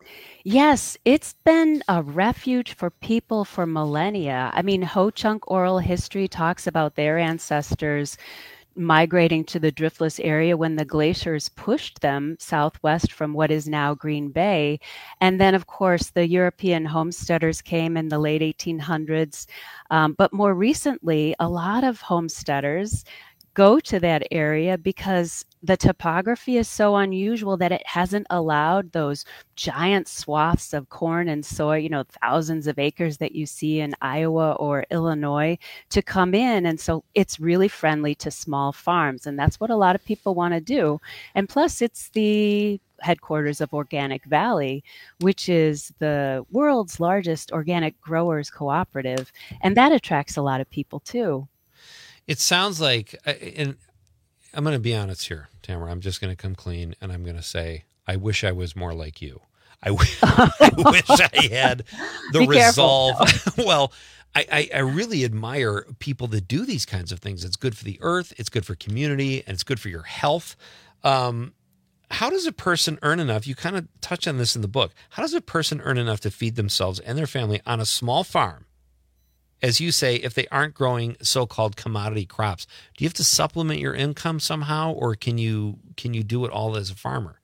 Yes, it's been a refuge for people for millennia. I mean, Ho Chunk oral history talks about their ancestors migrating to the driftless area when the glaciers pushed them southwest from what is now Green Bay. And then, of course, the European homesteaders came in the late eighteen hundreds. Um, but more recently, a lot of homesteaders go to that area because the topography is so unusual that it hasn't allowed those giant swaths of corn and soy, you know, thousands of acres that you see in Iowa or Illinois to come in. And so it's really friendly to small farms. And that's what a lot of people want to do. And plus, it's the headquarters of Organic Valley, which is the world's largest organic growers cooperative. And that attracts a lot of people too. It sounds like, and I'm going to be honest here, Tamara. I'm just going to come clean, and I'm going to say, I wish I was more like you. I, w- I wish I had the Be resolve. careful. Well, I, I, I really admire people that do these kinds of things. It's good for the earth, it's good for community, and it's good for your health. Um, how does a person earn enough? You kind of touch on this in the book. How does a person earn enough to feed themselves and their family on a small farm? As you say, if they aren't growing so-called commodity crops, do you have to supplement your income somehow, or can you can you do it all as a farmer?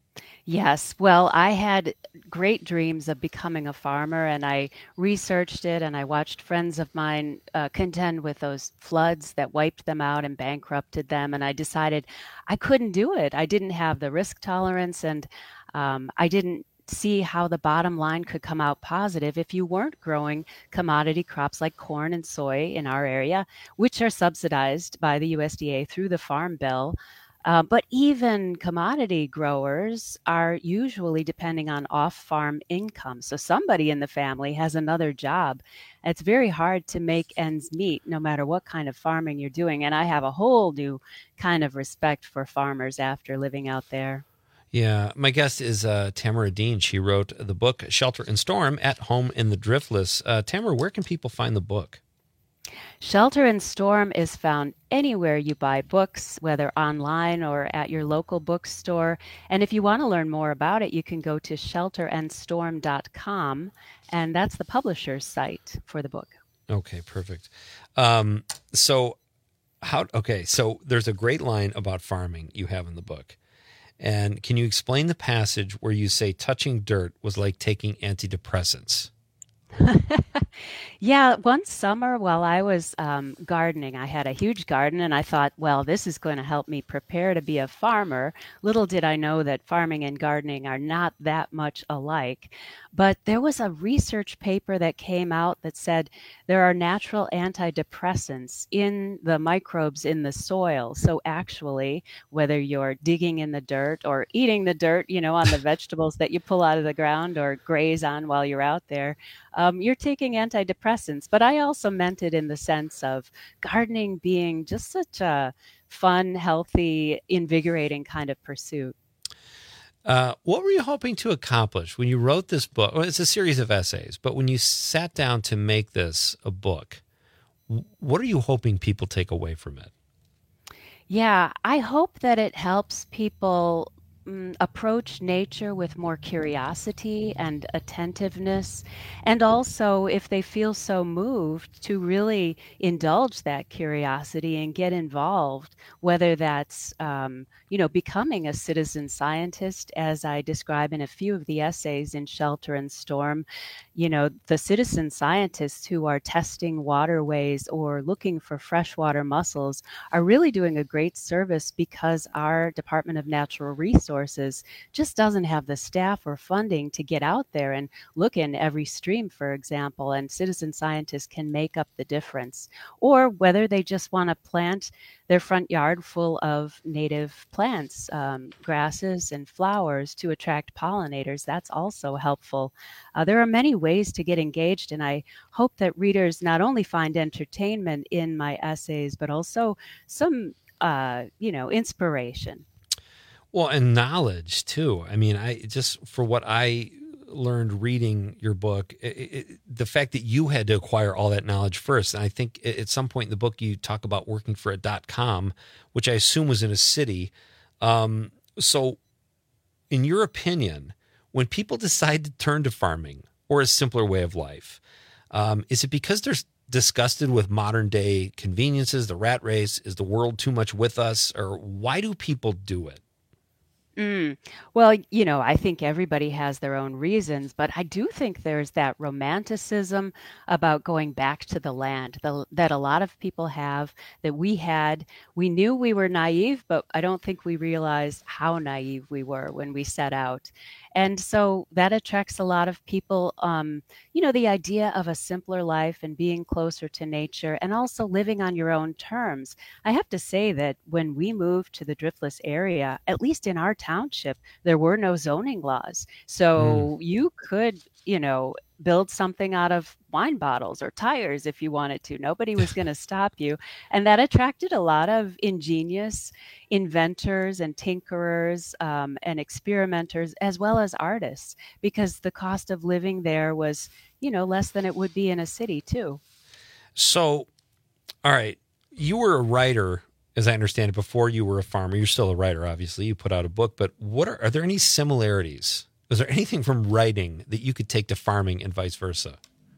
Yes. Well, I had great dreams of becoming a farmer, and I researched it, and I watched friends of mine uh, contend with those floods that wiped them out and bankrupted them, and I decided I couldn't do it. I didn't have the risk tolerance, and um, I didn't see how the bottom line could come out positive if you weren't growing commodity crops like corn and soy in our area, which are subsidized by the U S D A through the Farm Bill. Uh, but even commodity growers are usually depending on off-farm income. So somebody in the family has another job. It's very hard to make ends meet no matter what kind of farming you're doing. And I have a whole new kind of respect for farmers after living out there. Yeah, my guest is uh, Tamara Dean. She wrote the book Shelter and Storm, At Home in the Driftless. Uh, Tamara, where can people find the book? Shelter and Storm is found anywhere you buy books, whether online or at your local bookstore. And if you want to learn more about it, you can go to shelter and storm dot com, and that's the publisher's site for the book. Okay, perfect. Um, so, how? Okay, so there's a great line about farming you have in the book. And can you explain the passage where you say touching dirt was like taking antidepressants? Yeah, one summer while I was um, gardening, I had a huge garden and I thought, well, this is going to help me prepare to be a farmer. Little did I know that farming and gardening are not that much alike. But there was a research paper that came out that said there are natural antidepressants in the microbes in the soil. So actually, whether you're digging in the dirt or eating the dirt, you know, on the vegetables that you pull out of the ground or graze on while you're out there, um, you're taking antidepressants. But I also meant it in the sense of gardening being just such a fun, healthy, invigorating kind of pursuit. Uh, what were you hoping to accomplish when you wrote this book? Well, it's a series of essays, but when you sat down to make this a book, what are you hoping people take away from it? Yeah, I hope that it helps people mm, approach nature with more curiosity and attentiveness, and also, if they feel so moved, to really indulge that curiosity and get involved, whether that's um, you know, becoming a citizen scientist, as I describe in a few of the essays in Shelter and Storm. You know, the citizen scientists who are testing waterways or looking for freshwater mussels are really doing a great service, because our Department of Natural Resources just doesn't have the staff or funding to get out there and look in every stream, for example, and citizen scientists can make up the difference. Or whether they just want to plant their front yard full of native plants, um, grasses and flowers to attract pollinators, that's also helpful. Uh, there are many ways to get engaged, and I hope that readers not only find entertainment in my essays, but also some, uh, you know, inspiration. Well, and knowledge too. I mean, I just, for what I learned reading your book, it, it, the fact that you had to acquire all that knowledge first. And I think at some point in the book, you talk about working for a dot-com, which I assume was in a city. Um, so in your opinion, when people decide to turn to farming or a simpler way of life, um, is it because they're disgusted with modern day conveniences, the rat race? Is the world too much with us? Or why do people do it? Mm. Well, you know, I think everybody has their own reasons, but I do think there's that romanticism about going back to the land the, that a lot of people have, that we had. We knew we were naive, but I don't think we realized how naive we were when we set out. And so that attracts a lot of people, um, you know, the idea of a simpler life and being closer to nature and also living on your own terms. I have to say that when we moved to the Driftless area, at least in our township, there were no zoning laws. So mm. you could, you know, build something out of wine bottles or tires if you wanted to. Nobody was going to stop you. And that attracted a lot of ingenious inventors and tinkerers um, and experimenters, as well as artists, because the cost of living there was, you know, less than it would be in a city too. So, all right, you were a writer, as I understand it, before you were a farmer. You're still a writer, obviously. You put out a book, but what are, are there any similarities? Was there anything from writing that you could take to farming and vice versa?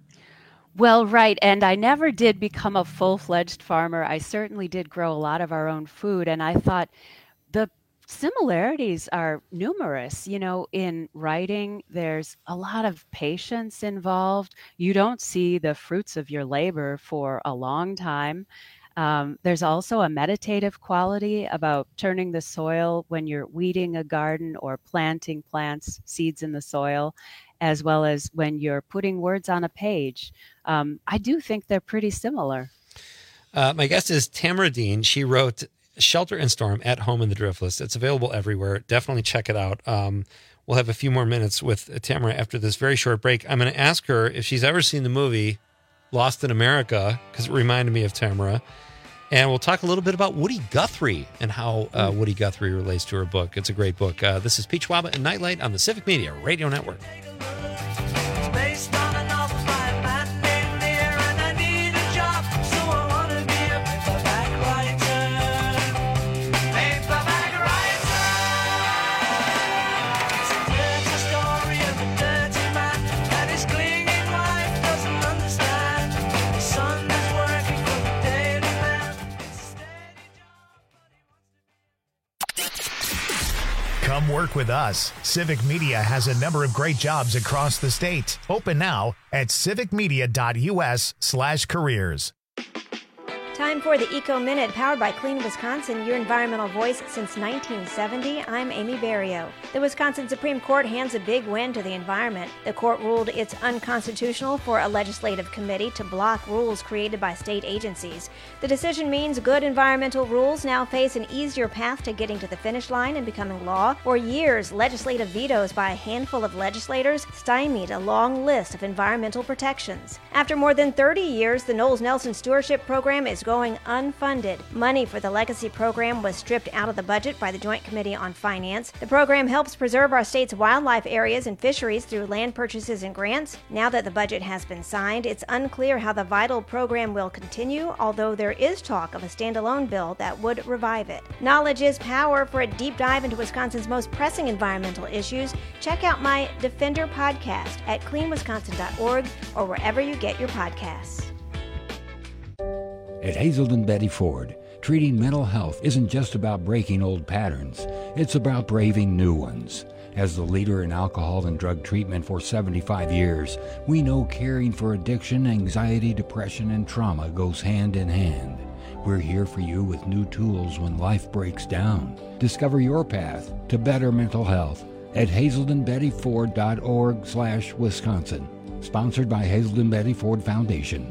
Well, right. And I never did become a full-fledged farmer. I certainly did grow a lot of our own food. And I thought the similarities are numerous. You know, in writing, there's a lot of patience involved. You don't see the fruits of your labor for a long time. Um, there's also a meditative quality about turning the soil when you're weeding a garden or planting plants, seeds in the soil, as well as when you're putting words on a page. Um, I do think they're pretty similar. Uh, my guest is Tamara Dean. She wrote Shelter and Storm at Home in the Driftless. It's available everywhere. Definitely check it out. Um, we'll have a few more minutes with Tamara after this very short break. I'm going to ask her if she's ever seen the movie Lost in America, because it reminded me of Tamara. And we'll talk a little bit about Woody Guthrie and how uh, Woody Guthrie relates to her book. It's a great book. Uh, this is Pete Schwaba and Nightlight on the Civic Media Radio Network. Come work with us. Civic Media has a number of great jobs across the state. Open now at civicmedia.us slash careers. Time for the Eco Minute, powered by Clean Wisconsin, your environmental voice since nineteen seventy. I'm Amy Barrio. The Wisconsin Supreme Court hands a big win to the environment. The court ruled it's unconstitutional for a legislative committee to block rules created by state agencies. The decision means good environmental rules now face an easier path to getting to the finish line and becoming law. For years, legislative vetoes by a handful of legislators stymied a long list of environmental protections. After more than thirty years, the Knowles Nelson Stewardship Program is going unfunded. Money for the legacy program was stripped out of the budget by the Joint Committee on Finance. The program helps preserve our state's wildlife areas and fisheries through land purchases and grants. Now that the budget has been signed, it's unclear how the vital program will continue, although there is talk of a standalone bill that would revive it. Knowledge is power. For a deep dive into Wisconsin's most pressing environmental issues, check out my Defender podcast at clean wisconsin dot org or wherever you get your podcasts. At Hazelden Betty Ford, treating mental health isn't just about breaking old patterns, it's about braving new ones. As the leader in alcohol and drug treatment for seventy-five years, we know caring for addiction, anxiety, depression, and trauma goes hand in hand. We're here for you with new tools when life breaks down. Discover your path to better mental health at hazelden betty ford dot org slash Wisconsin. Sponsored by Hazelden Betty Ford Foundation.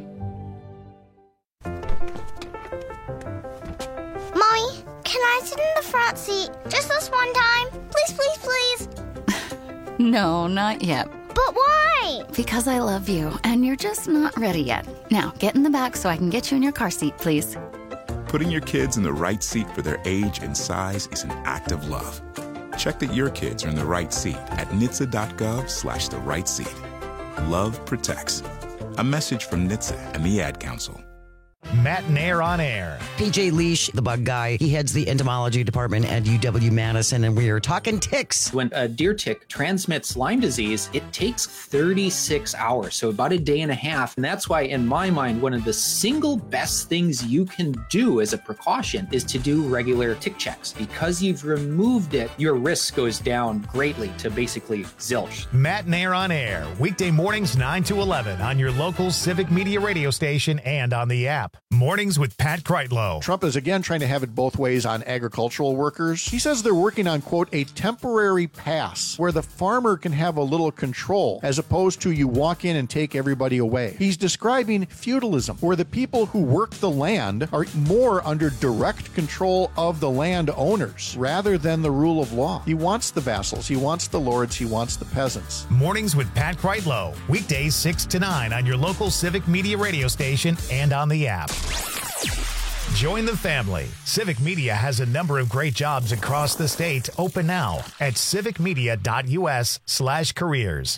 Can I sit in the front seat just this one time? Please, please, please. No, not yet. But why? Because I love you, and you're just not ready yet. Now, get in the back so I can get you in your car seat, please. Putting your kids in the right seat for their age and size is an act of love. Check that your kids are in the right seat at N H T S A dot gov slash the right seat. Love protects. A message from N H T S A and the Ad Council. Matt Nair on air. P J Leash, the bug guy, he heads the entomology department at U W-Madison, and we are talking ticks. When a deer tick transmits Lyme disease, it takes thirty-six hours, so about a day and a half. And that's why, in my mind, one of the single best things you can do as a precaution is to do regular tick checks. Because you've removed it, your risk goes down greatly to basically zilch. Matt Nair on air, weekday mornings nine to eleven on your local Civic Media radio station and on the app. Mornings with Pat Kreitlow. Trump is again trying to have it both ways on agricultural workers. He says they're working on, quote, a temporary pass where the farmer can have a little control as opposed to you walk in and take everybody away. He's describing feudalism, where the people who work the land are more under direct control of the land owners rather than the rule of law. He wants the vassals, he wants the lords, he wants the peasants. Mornings with Pat Kreitlow. Weekdays six to nine on your local Civic Media radio station and on the app. Join the family. Civic Media has a number of great jobs across the state. Open now at civicmedia.us slash careers.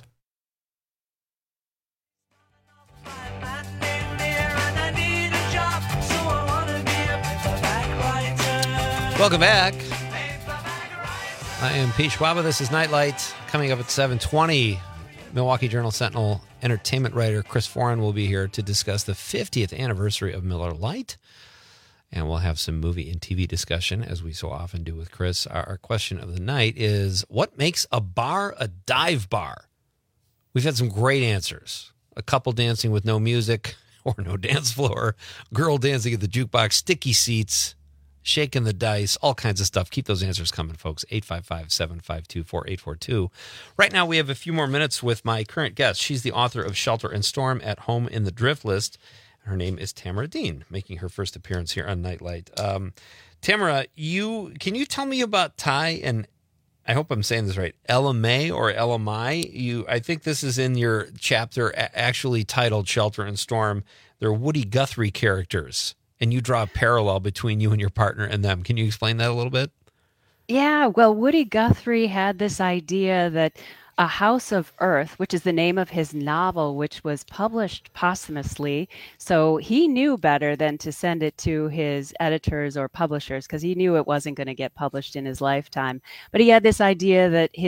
Welcome back. I am Pete Schwaba. This is Nightlight. Coming up at seven twenty, Milwaukee Journal Sentinel entertainment writer Chris Foran will be here to discuss the fiftieth anniversary of Miller Lite. And we'll have some movie and T V discussion, as we so often do with Chris. Our, our question of the night is, what makes a bar a dive bar? We've had some great answers. A couple dancing with no music or no dance floor, girl dancing at the jukebox, sticky seats, shaking the dice, all kinds of stuff. Keep those answers coming, folks. eight five five, seven five two, four eight four two. Right now, we have a few more minutes with my current guest. She's the author of Shelter and Storm, At Home in the Drift List. Her name is Tamara Dean, making her first appearance here on Nightlight. Um, Tamara, you can you tell me about Ty and, I hope I'm saying this right, Ella May or Ella Mai? You, I think this is in your chapter actually titled Shelter and Storm. They're Woody Guthrie characters, and you draw a parallel between you and your partner and them. Can you explain that a little bit? Yeah, well, Woody Guthrie had this idea that A House of Earth, which is the name of his novel, which was published posthumously. So he knew better than to send it to his editors or publishers because he knew it wasn't going to get published in his lifetime. But he had this idea that his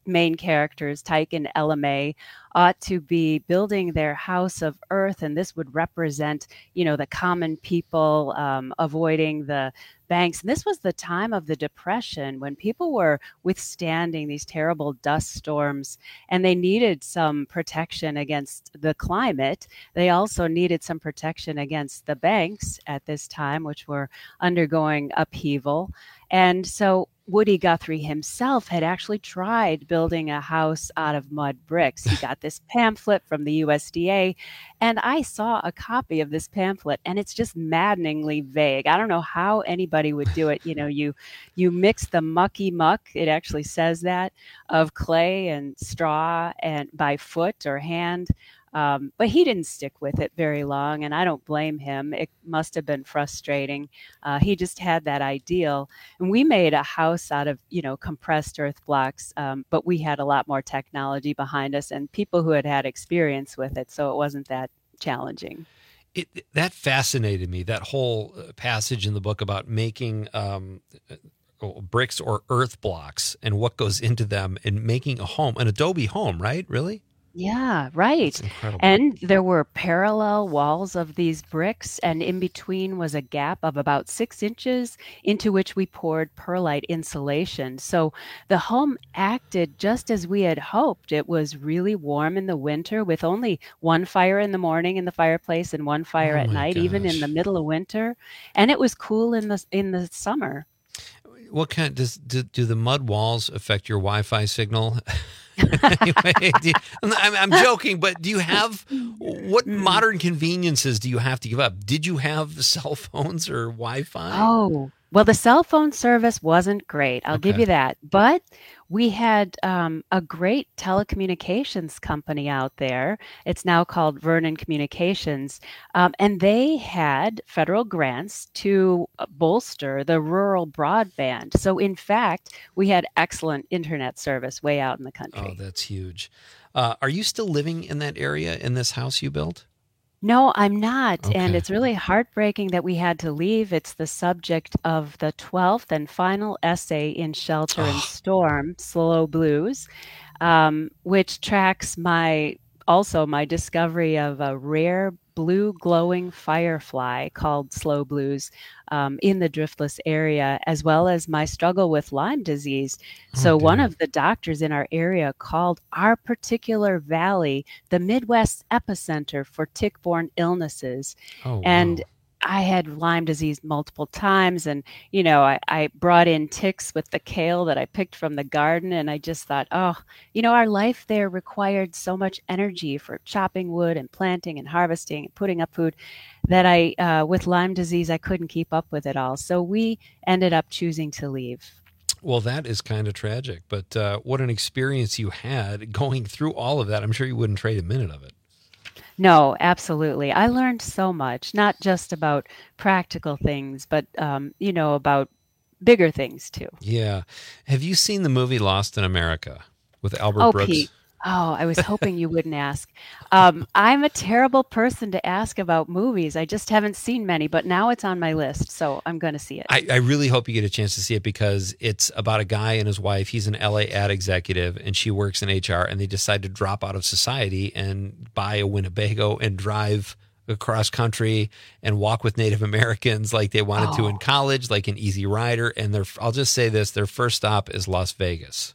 main characters, Tyke and Ella May, ought to be building their house of earth, and this would represent, you know, the common people, um, avoiding the banks. And this was the time of the Depression when people were withstanding these terrible dust storms, and they needed some protection against the climate. They also needed some protection against the banks at this time, which were undergoing upheaval. And so Woody Guthrie himself had actually tried building a house out of mud bricks. He got this pamphlet from the U S D A, and I saw a copy of this pamphlet, and it's just maddeningly vague. I don't know how anybody would do it. You know, you you mix the mucky muck, it actually says that, of clay and straw and by foot or hand. Um, but he didn't stick with it very long, and I don't blame him. It must have been frustrating. Uh, he just had that ideal. And we made a house out of, you know, compressed earth blocks, um, but we had a lot more technology behind us and people who had had experience with it, so it wasn't that challenging. It, that fascinated me, that whole passage in the book about making um, bricks or earth blocks and what goes into them and making a home, an adobe home, right? Really? Yeah, right. Incredible. And there were parallel walls of these bricks, and in between was a gap of about six inches into which we poured perlite insulation. So the home acted just as we had hoped. It was really warm in the winter with only one fire in the morning in the fireplace and one fire Oh at my night, even in gosh. the middle of winter. And it was cool in the in the summer. What kind does do, do the mud walls affect your Wi-Fi signal? Anyway, do you, I'm, I'm joking, but do you have what modern conveniences do you have to give up? Did you have cell phones or Wi-Fi? Oh, well, the cell phone service wasn't great. I'll give Okay. you that. But we had um, a great telecommunications company out there. It's now called Vernon Communications. Um, and they had federal grants to bolster the rural broadband. So, in fact, we had excellent internet service way out in the country. Oh, that's huge. Uh, are you still living in that area in this house you built? No, I'm not. And Okay. it's really heartbreaking that we had to leave. It's the subject of the twelfth and final essay in Shelter and Storm, Slow Blues, um, which tracks my also my discovery of a rare blue glowing firefly called Slow Blues um, in the Driftless area, as well as my struggle with Lyme disease. So one of the doctors in our area called our particular valley the Midwest epicenter for tick-borne illnesses. Oh, and wow. I had Lyme disease multiple times, and you know, I, I brought in ticks with the kale that I picked from the garden, and I just thought, oh, you know, our life there required so much energy for chopping wood and planting and harvesting and putting up food that I, uh, with Lyme disease, I couldn't keep up with it all. So we ended up choosing to leave. Well, that is kind of tragic, but uh, what an experience you had going through all of that. I'm sure you wouldn't trade a minute of it. No, absolutely. I learned so much, not just about practical things, but, um, you know, about bigger things too. Yeah. Have you seen the movie Lost in America with Albert Oh, Brooks? Pete. Oh, I was hoping you wouldn't ask. Um, I'm a terrible person to ask about movies. I just haven't seen many, but now it's on my list, so I'm going to see it. I, I really hope you get a chance to see it because it's about a guy and his wife. He's an L A ad executive and she works in H R, and they decide to drop out of society and buy a Winnebago and drive across country and walk with Native Americans like they wanted to in college, like an Easy Rider. And their, I'll just say this, their first stop is Las Vegas.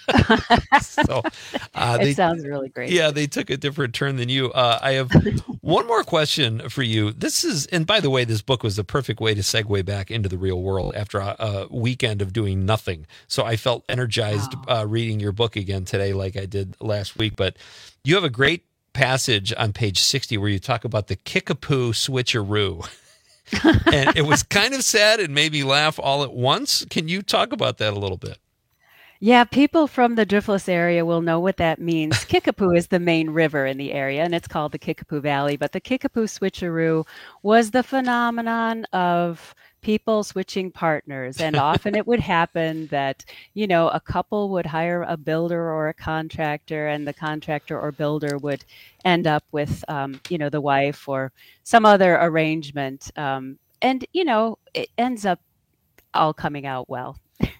so uh, It they, sounds really great. Yeah, they took a different turn than you. Uh, I have one more question for you. This is, and by the way, this book was the perfect way to segue back into the real world after a, a weekend of doing nothing. So I felt energized uh, reading your book again today, like I did last week. But you have a great passage on page sixty where you talk about the Kickapoo switcheroo. And it was kind of sad and made me laugh all at once. Can you talk about that a little bit? Yeah, people from the Driftless area will know what that means. Kickapoo is the main river in the area, and it's called the Kickapoo Valley. But the Kickapoo switcheroo was the phenomenon of people switching partners. And often it would happen that, you know, a couple would hire a builder or a contractor, and the contractor or builder would end up with, um, you know, the wife or some other arrangement. Um, and, you know, it ends up all coming out well.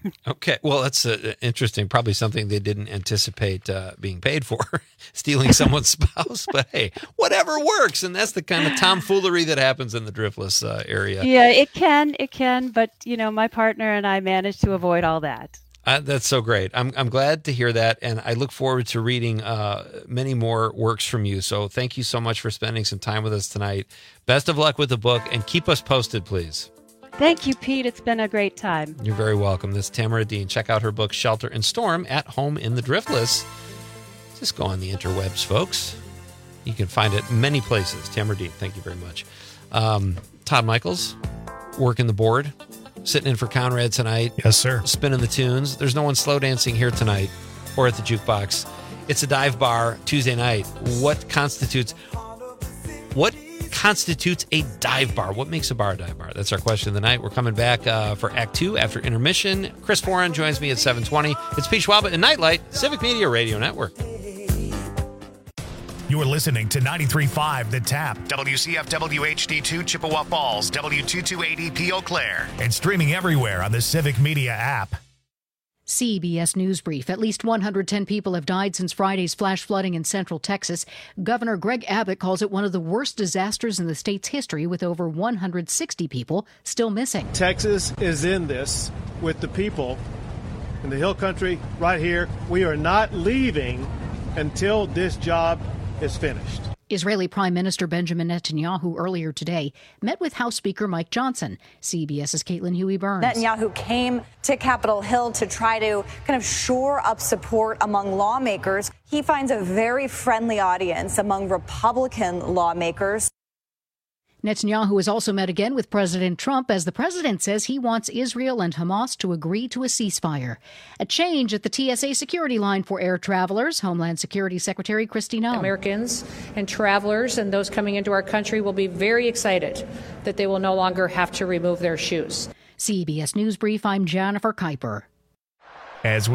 Okay. Well, that's uh, interesting. Probably something they didn't anticipate uh, being paid for, stealing someone's spouse. But hey, whatever works. And that's the kind of tomfoolery that happens in the Driftless uh, area. Yeah, it can. It can. But, you know, my partner and I managed to avoid all that. Uh, that's so great. I'm I'm glad to hear that. And I look forward to reading uh, many more works from you. So thank you so much for spending some time with us tonight. Best of luck with the book, and keep us posted, please. Thank you, Pete. It's been a great time. You're very welcome. This is Tamara Dean. Check out her book, Shelter and Storm, at home in the Driftless. Just go on the interwebs, folks. You can find it many places. Tamara Dean, thank you very much. Um, Todd Michaels, working the board, sitting in for Conrad tonight. Yes, sir. Spinning the tunes. There's no one slow dancing here tonight or at the jukebox. It's a dive bar Tuesday night. What constitutes... What... constitutes a dive bar? What makes a bar a dive bar? That's our question of the night. We're coming back uh, for Act Two after intermission. Chris Foran joins me at seven twenty. It's Pete Schwab and Nightlight, Civic Media Radio Network. You are listening to ninety-three point five The Tap, W C F W H D two Chippewa Falls, W two two eight E P Eau Claire, and streaming everywhere on the Civic Media app. C B S News Brief. At least one hundred ten people have died since Friday's flash flooding in central Texas. Governor Greg Abbott calls it one of the worst disasters in the state's history, with over one hundred sixty people still missing. Texas is in this with the people in the hill country right here. We are not leaving until this job is finished. Israeli Prime Minister Benjamin Netanyahu earlier today met with House Speaker Mike Johnson. CBS's Caitlin Huey-Burns. Netanyahu came to Capitol Hill to try to kind of shore up support among lawmakers. He finds a very friendly audience among Republican lawmakers. Netanyahu has also met again with President Trump as the president says he wants Israel and Hamas to agree to a ceasefire. A change at the T S A security line for air travelers. Homeland Security Secretary Kristi Noem. Americans and travelers and those coming into our country will be very excited that they will no longer have to remove their shoes. C B S News Brief, I'm Jennifer Kuiper. As we